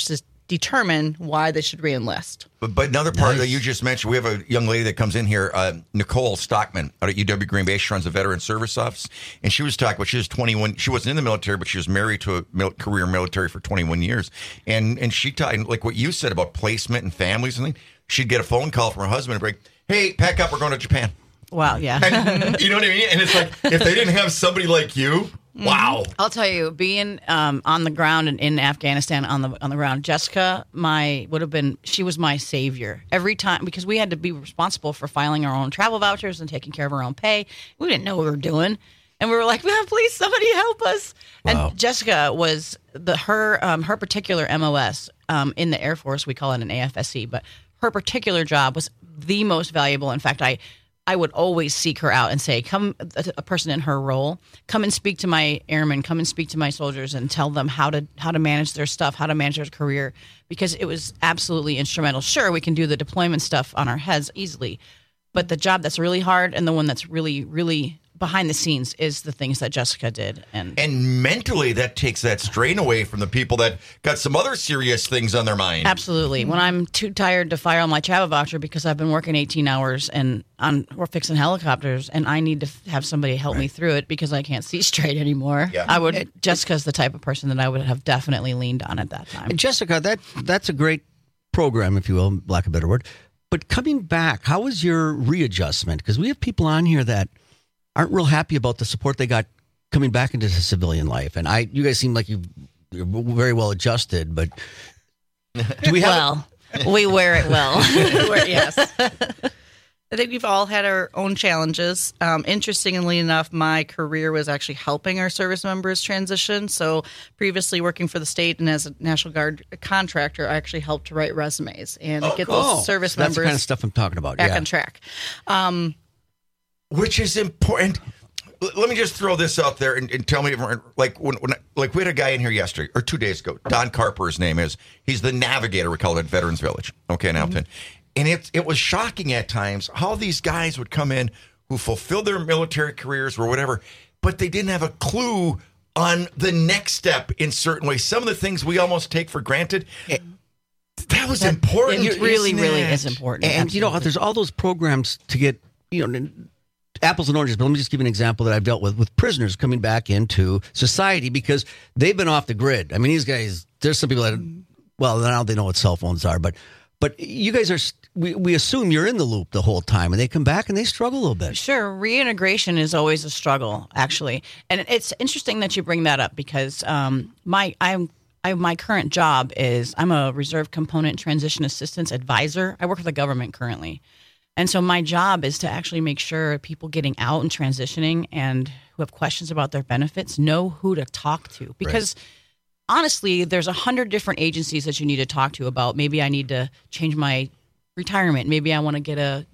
determine why they should reenlist. But, but another part Nice. that you just mentioned, we have a young lady that comes in here, uh, Nicole Stockman out at U W Green Bay. She runs the Veteran Service Office, and she was talking about she was twenty-one. She wasn't in the military, but she was married to a mil- career military for twenty-one years, and and she talked like what you said about placement and families and things. She'd get a phone call from her husband and be like, "Hey, pack up, we're going to Japan." Wow, yeah. And, you know what I mean? And it's like if they didn't have somebody like you. Wow. I'll tell you, being um, on the ground and in Afghanistan on the on the ground, Jessica, my would have been she was my savior every time because we had to be responsible for filing our own travel vouchers and taking care of our own pay. We didn't know what we were doing, and we were like, "Man, please, somebody help us!" Wow. And Jessica was the her um, her particular M O S um, in the Air Force. We call it an A F S C, but her particular job was the most valuable. In fact, I. I would always seek her out and say, come, a, a person in her role, come and speak to my airmen, come and speak to my soldiers and tell them how to how to manage their stuff, how to manage their career, because it was absolutely instrumental. Sure, we can do the deployment stuff on our heads easily, but the job that's really hard and the one that's really, really behind the scenes is the things that Jessica did. And And mentally, that takes that strain away from the people that got some other serious things on their mind. Absolutely. When I'm too tired to file my travel voucher because I've been working eighteen hours and on we're fixing helicopters and I need to f- have somebody help me through it because I can't see straight anymore. Yeah. I would. Jessica's the type of person that I would have definitely leaned on at that time. And Jessica, that that's a great program, if you will, lack of a better word. But coming back, how was your readjustment? Because we have people on here that aren't real happy about the support they got coming back into civilian life. And I, you guys seem like you, you're very well adjusted, but do we have? Well, we wear it well. We're- yes. I think we've all had our own challenges. Um, interestingly enough, my career was actually helping our service members transition. So previously working for the state and as a National Guard contractor, I actually helped to write resumes and Oh, get cool. those service So that's members the kind of stuff I'm talking about. back Yeah. on track. Um, Which is important. L- Let me just throw this out there and, and tell me, if, like when, when, like we had a guy in here yesterday or two days ago. Don Carper, his name is. He's the navigator. We call it at Veterans Village. Okay, in Alton, and it it was shocking at times how these guys would come in who fulfilled their military careers or whatever, but they didn't have a clue on the next step in certain ways. Some of the things we almost take for granted. That was important. It really, isn't really it? is important. And you know, there's all those programs to get, you know, apples and oranges. But let me just give you an example that I've dealt with with prisoners coming back into society because they've been off the grid. I mean, these guys. There's some people that, well, now they know what cell phones are, but but you guys are. We we assume you're in the loop the whole time, and they come back and they struggle a little bit. Sure, reintegration is always a struggle, actually, and it's interesting that you bring that up because um, my I'm. I, my current job is I'm a reserve component transition assistance advisor. I work for the government currently. And so my job is to actually make sure people getting out and transitioning and who have questions about their benefits know who to talk to. Because honestly, there's a hundred different agencies that you need to talk to about maybe I need to change my retirement. Maybe I want to get a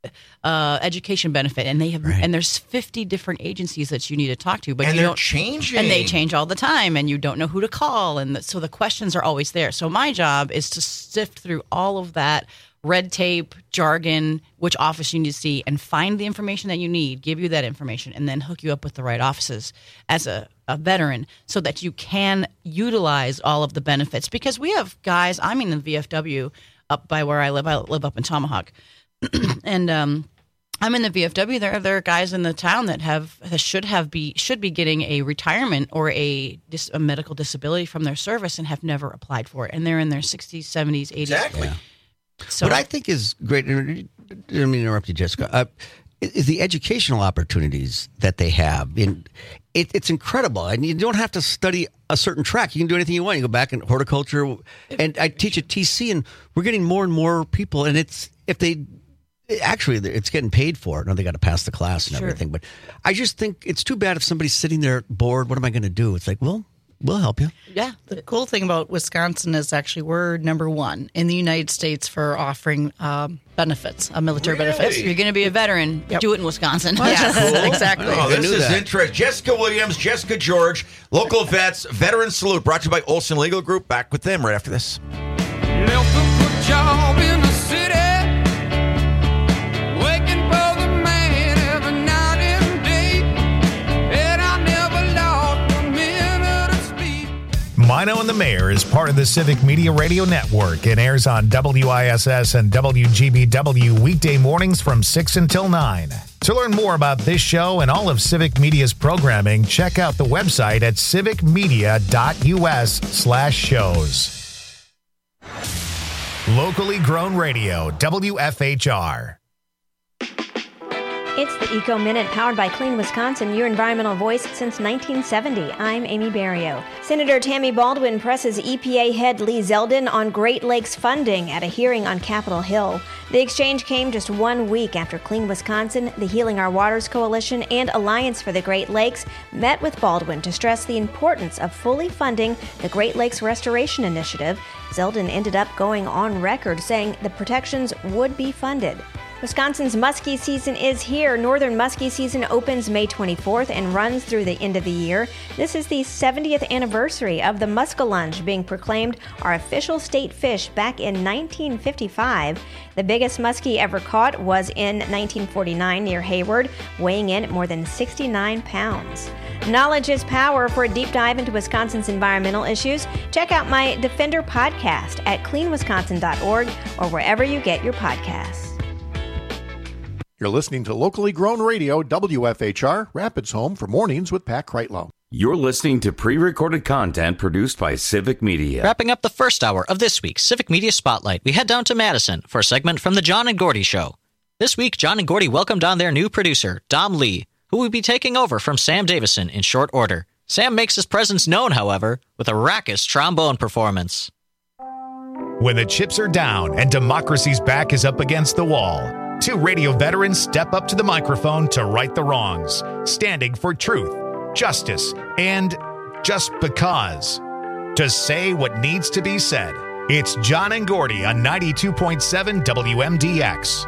uh, education benefit, and they have, and there's fifty different agencies that you need to talk to, but And you they're don't, changing. and they change all the time, and you don't know who to call, and the, so the questions are always there. So my job is to sift through all of that red tape, jargon, which office you need to see, and find the information that you need, give you that information, and then hook you up with the right offices as a, a veteran so that you can utilize all of the benefits. Because we have guys, I'm in the V F W up by where I live. I live up in Tomahawk. and um, I'm in the V F W. There, there are guys in the town that have that should have be should be getting a retirement or a, dis, a medical disability from their service and have never applied for it. And they're in their sixties, seventies, eighties. Exactly. So, what I think is great, I didn't mean to interrupt you, Jessica, uh, is the educational opportunities that they have. In, it, it's incredible. And you don't have to study a certain track. You can do anything you want. You go back in horticulture. And I teach at T C, and we're getting more and more people. And it's if they actually, it's getting paid for it. No, they got to pass the class and Sure. everything. But I just think it's too bad if somebody's sitting there bored. What am I going to do? It's like, well, we'll help you. Yeah. The cool thing about Wisconsin is actually we're number one in the United States for offering um, benefits, uh, military benefits. if you're going to be a veteran, do it in Wisconsin. Yes, Cool. exactly. Oh, this is interesting. Jessica Williams, Jessica George, local vets, veteran salute, brought to you by Olson Legal Group. Back with them right after this. Left a good job in the city, working for the man every night and day, and I never lost a minute of sleep. Mino and the Mayor is part of the Civic Media Radio Network and airs on W I S S and W G B W weekday mornings from six until nine. To learn more about this show and all of Civic Media's programming, check out the website at civicmedia.us slash shows. Locally grown radio, W F H R. It's the Eco Minute, powered by Clean Wisconsin, your environmental voice since nineteen seventy. I'm Amy Barrio. Senator Tammy Baldwin presses E P A head Lee Zeldin on Great Lakes funding at a hearing on Capitol Hill. The exchange came just one week after Clean Wisconsin, the Healing Our Waters Coalition, and Alliance for the Great Lakes met with Baldwin to stress the importance of fully funding the Great Lakes Restoration Initiative. Zeldin ended up going on record saying the protections would be funded. Wisconsin's muskie season is here. Northern muskie season opens May twenty-fourth and runs through the end of the year. This is the seventieth anniversary of the muskellunge being proclaimed our official state fish back in nineteen fifty-five. The biggest muskie ever caught was in nineteen forty-nine near Hayward, weighing in at more than sixty-nine pounds. Knowledge is power. For a deep dive into Wisconsin's environmental issues, check out my Defender podcast at clean wisconsin dot org or wherever you get your podcasts. You're listening to Locally Grown Radio, W F H R, Rapids Home for Mornings with Pat Kreitlow. You're listening to pre-recorded content produced by Civic Media. Wrapping up the first hour of this week's Civic Media Spotlight, we head down to Madison for a segment from the John and Gordy Show. This week, John and Gordy welcomed on their new producer, Dom Lee, who will be taking over from Sam Davison in short order. Sam makes his presence known, however, with a raucous trombone performance. When the chips are down and democracy's back is up against the wall, two radio veterans step up to the microphone to right the wrongs, standing for truth, justice, and just because. To say what needs to be said. It's John and Gordy on ninety-two point seven W M D X.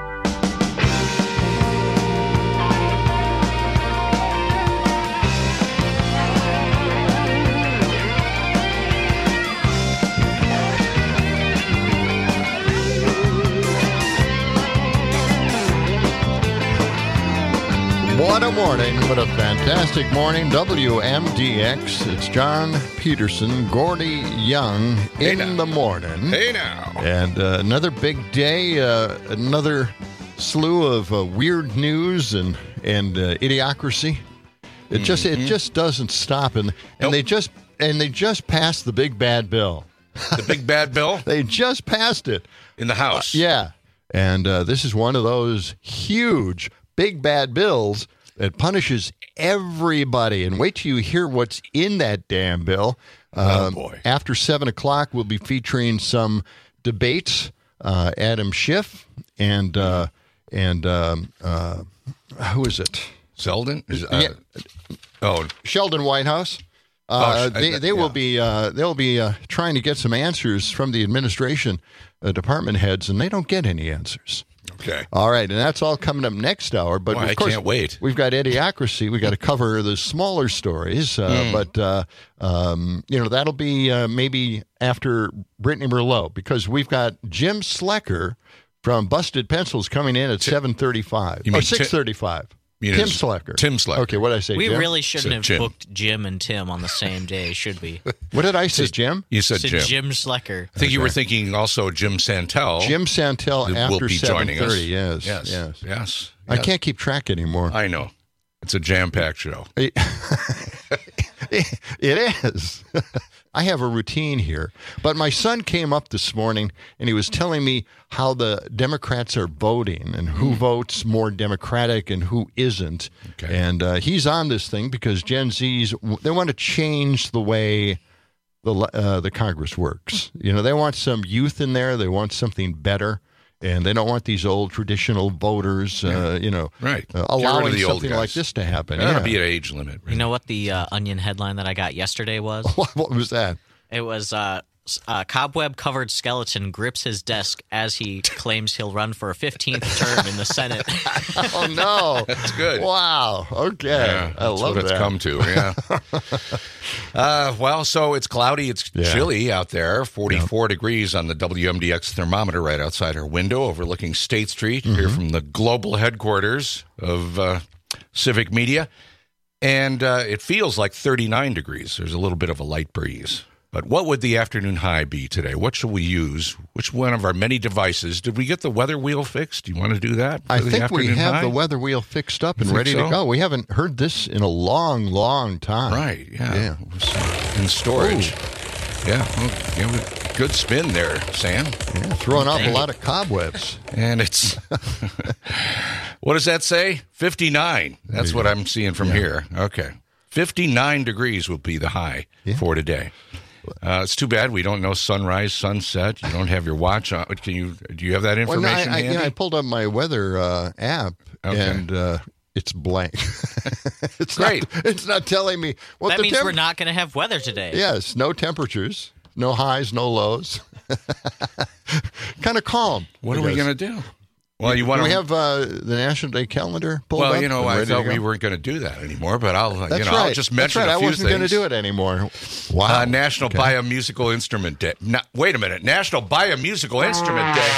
What a morning. What a fantastic morning. W M D X. It's John Peterson, Gordy Young in hey the morning. Hey now. And uh, another big day, uh, another slew of uh, weird news and, and uh, idiocracy. It mm-hmm. just it just doesn't stop. And, and nope. they just and they just passed the big bad bill. The big bad bill? They just passed it. In the House. Uh, yeah. And uh, this is one of those huge big bad bills that punishes everybody. And wait till you hear what's in that damn bill. Oh, um, boy. After seven o'clock, we'll be featuring some debates. Uh, Adam Schiff and uh, and um, uh, who is it? Zeldin? Is, uh, yeah. Oh, Sheldon Whitehouse. Uh, oh, they I, they yeah. will be uh, they'll be uh, trying to get some answers from the administration uh, department heads, and they don't get any answers. Okay. All right, and that's all coming up next hour. But Boy, of I course, can't wait. We've got Idiocracy. We got to cover the smaller stories, uh, Mm. but uh, um, you know that'll be uh, maybe after Brittany Merlot, because we've got Jim Slecker from Busted Pencils coming in at seven thirty-five You or mean six thirty-five. You know, Tim Slecker. Tim Slecker. Okay, what did I say? We Jim? really shouldn't Said have Jim. booked Jim and Tim on the same day, should we? What did I say, Jim? You said Said Jim. Jim Slecker. I think you Okay. were thinking also Jim Santel. Jim Santel who after will be joining us. seven thirty. Yes, Yes. yes, Yes. I yes. can't keep track anymore. I know. It's a jam-packed show. It is. I have a routine here. But my son came up this morning and he was telling me how the Democrats are voting and who votes more Democratic and who isn't. Okay. And uh, he's on this thing because Gen Zs, they want to change the way the uh, the Congress works. You know, they want some youth in there. They want something better. And they don't want these old traditional voters, uh, you know, Right. uh, Get rid of allowing the old something guys. like this to happen. There ought Yeah. to be an age limit. You know what the uh, Onion headline that I got yesterday was? What, what was that? It was uh, s- a cobweb-covered skeleton grips his desk as he claims he'll run for a fifteenth term in the Senate. Oh, no. That's good. Wow. Okay. Yeah, I that's love what it's that. come to. Yeah. uh, well, so it's cloudy. It's Yeah. chilly out there. forty-four degrees on the W M D X thermometer right outside our window, overlooking State Street. Mm-hmm. Here from the global headquarters of uh, Civic Media, and uh, it feels like thirty-nine degrees. There's a little bit of a light breeze. But what would the afternoon high be today? What should we use? Which one of our many devices? Did we get the weather wheel fixed? Do you want to do that? I think we afternoon have high? the weather wheel fixed up You and think ready so? to go. We haven't heard this in a long, long time. Right, yeah. Yeah. It was in storage. Yeah, well, you know, good spin there, Sam. Yeah, throwing off a lot of cobwebs. And it's, what does that say? fifty-nine. That's what I'm seeing from Yeah. here. Okay. fifty-nine degrees will be the high for today. Uh, it's too bad we don't know sunrise, sunset. You don't have your watch on. Can you? Do you have that Well, no, information I, I, handy? yeah, I pulled up my weather uh, app, Okay. and uh, it's blank. it's Great. Not, it's not telling me what that the means temp- we're not going to have weather today. Yes, no temperatures, no highs, no lows. Kind of calm. What are we going to do? Well, you want Do to we have uh, the National Day calendar pulled Well, up you know, and I ready to thought go? we weren't going to do that anymore, but I'll, That's you know, right. I'll just That's mention right. a few I wasn't going to things. do it anymore. Wow. Uh, National Okay. Buy a Musical Instrument Day. No, wait a minute. National Buy a Musical Instrument Day.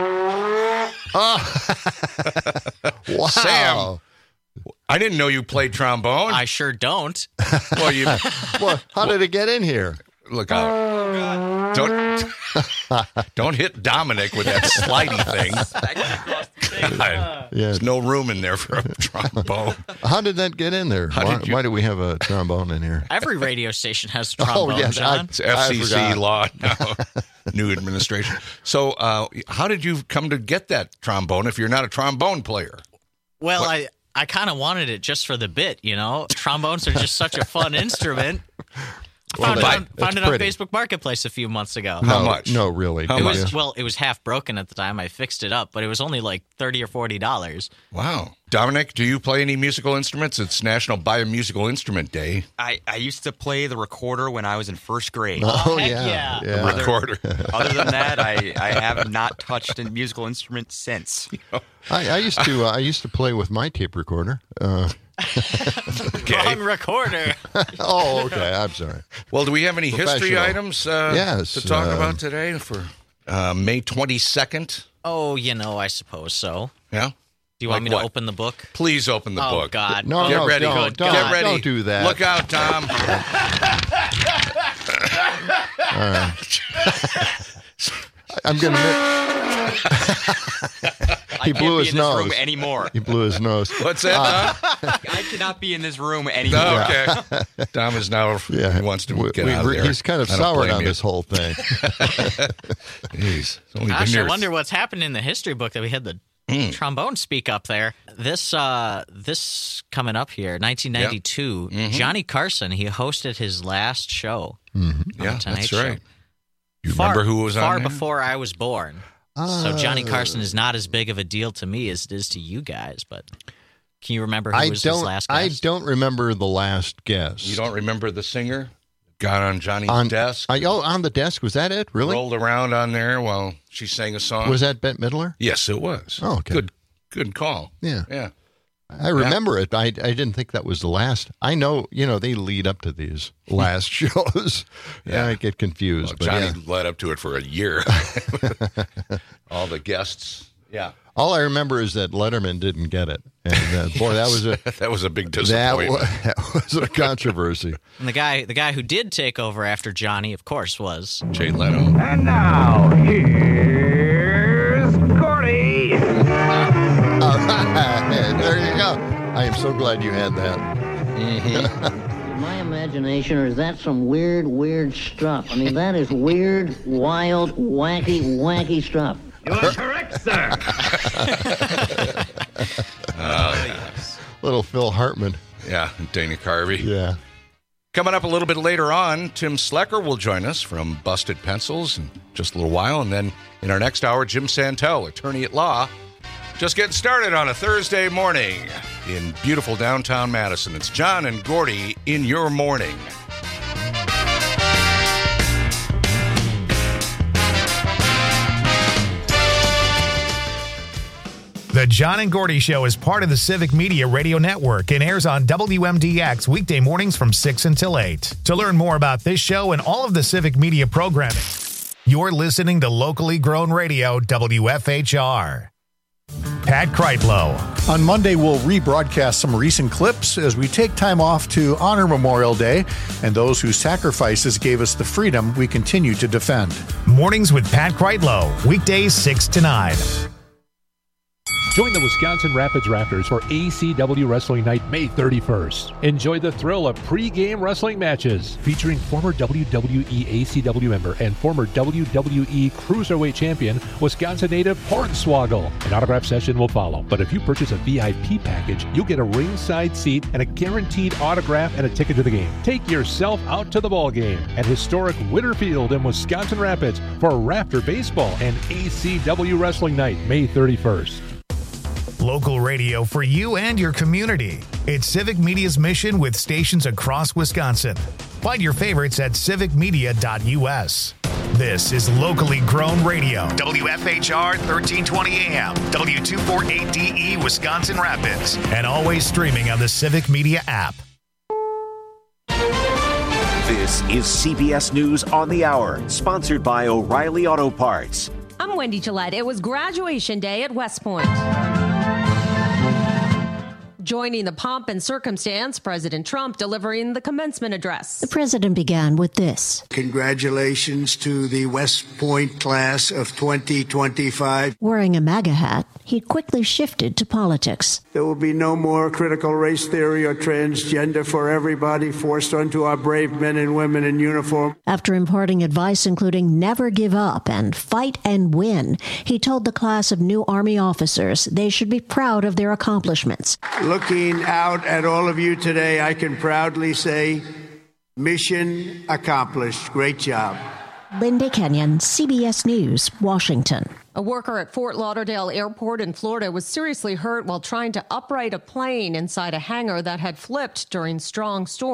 Oh. Wow. Sam, I didn't know you played trombone. I sure don't. Well, you Well, how did it get in here? look out. Don't don't hit Dominic with that slidey thing. God, Yeah. There's no room in there for a trombone. How did that get in there? How Why, did you- why do we have a trombone in here? Every radio station has trombone, Oh, yes, I- John. It's F C C I forgot. law now. New administration. So, uh, how did you come to get that trombone if you're not a trombone player? Well, What- I, I kind of wanted it just for the bit, you know. Trombones are just such a fun instrument. Well, found that- it, on, that's found it on pretty. Facebook Marketplace a few months ago. How no, much? No, really. How it Did much? was you? well, it was half broken at the time. I fixed it up, but it was only like thirty or forty dollars. Wow. Dominic, do you play any musical instruments? It's National Buy a Musical Instrument Day. I, I used to play the recorder when I was in first grade. Oh, heck yeah. yeah. yeah. Other- Recorder. Other than that, I, I have not touched a musical instrument since. I, I used to. Uh, I used to play with my tape recorder. Uh, Wrong recorder. oh, okay. I'm sorry. Well, do we have any history Professional. items uh, Yes, to talk uh, about today for uh, May twenty-second? Oh, you know, I suppose so. Yeah? Do you want Like me what? to open the book? Please open the Oh, book. God. No, Get no, ready. don't, Good don't, God. Get ready. don't do that. Look out, Tom. I'm gonna. I he can't blew be his in this nose. room anymore. He blew his nose. What's that, Tom? I cannot be in this room anymore. No, okay. Tom is now, Yeah, he wants to We- get we- out of there. He's kind of I don't soured blame on you. this whole thing. Jeez. It's only Gosh, been I here- wonder what's happened in the history book that we had the Mm. trombone speak up there. This uh, this coming up here, nineteen ninety-two. Yep. Mhm. Johnny Carson, he hosted his last show. Mm-hmm. on Yeah, the Tonight that's Show. right. You Far- remember who was on far there? before I was born. So Johnny Carson is not as big of a deal to me as it is to you guys. But can you remember who I was don't. his last I guest? don't remember the last guest. You don't remember the singer? Got on Johnny's on desk, I, oh, on the desk. Was that it? Really? rolled around on there while she sang a song. Was that Bette Midler? Yes, it was. Oh, okay. Good, good call. Yeah. Yeah. I remember it. I, I didn't think that was the last. I know, you know, they lead up to these last shows. Yeah, I get confused. Well, but Johnny yeah. led up to it for a year. All the guests. Yeah. All I remember is that Letterman didn't get it, and uh, boy, that was a that was a big that disappointment. was, that was a controversy. And the guy, the guy who did take over after Johnny, of course, was Jay Leno. And now, here's Gordy. All right, there you go. I am so glad you had that. My imagination, or is that some weird, weird stuff? I mean, that is weird, wild, wacky, wacky stuff. You are correct, sir. Little Phil Hartman. Yeah, and Dana Carvey. Yeah. Coming up a little bit later on, Tim Slecker will join us from Busted Pencils in just a little while. And then in our next hour, Jim Santel, attorney at law. Just getting started on a Thursday morning in beautiful downtown Madison. It's John and Gordy in your morning. The John and Gordy Show is part of the Civic Media Radio Network and airs on W M D X weekday mornings from six until eight. To learn more about this show and all of the Civic Media programming, you're listening to locally grown radio W F H R. Pat Kreitlow. On Monday, we'll rebroadcast some recent clips as we take time off to honor Memorial Day and those whose sacrifices gave us the freedom we continue to defend. Mornings with Pat Kreitlow, weekdays six to nine. Join the Wisconsin Rapids Raptors for A C W Wrestling Night May thirty-first. Enjoy the thrill of pre-game wrestling matches featuring former W W E A C W member and former W W E Cruiserweight champion, Wisconsin native Hornswoggle. An autograph session will follow, but if you purchase a V I P package, you'll get a ringside seat and a guaranteed autograph and a ticket to the game. Take yourself out to the ball game at historic Winterfield in Wisconsin Rapids for Raptor Baseball and A C W Wrestling Night May thirty-first. Local radio for you and your community. It's Civic Media's mission with stations across Wisconsin. Find your favorites at civic media dot u s. This is locally grown radio. W F H R thirteen twenty A M, W two forty-eight D E Wisconsin Rapids, and always streaming on the Civic Media app. This is C B S News on the Hour, sponsored by O'Reilly Auto Parts. I'm Wendy Gillette. It was graduation day at West Point. Joining the pomp and circumstance, President Trump delivering the commencement address. The president began with this. Congratulations to the West Point class of twenty twenty-five. Wearing a MAGA hat, he quickly shifted to politics. There will be no more critical race theory or transgender for everybody forced onto our brave men and women in uniform. After imparting advice including never give up and fight and win, he told the class of new Army officers they should be proud of their accomplishments. Looking out at all of you today, I can proudly say, mission accomplished. Great job. Linda Kenyon, C B S News, Washington. A worker at Fort Lauderdale Airport in Florida was seriously hurt while trying to upright a plane inside a hangar that had flipped during strong storms.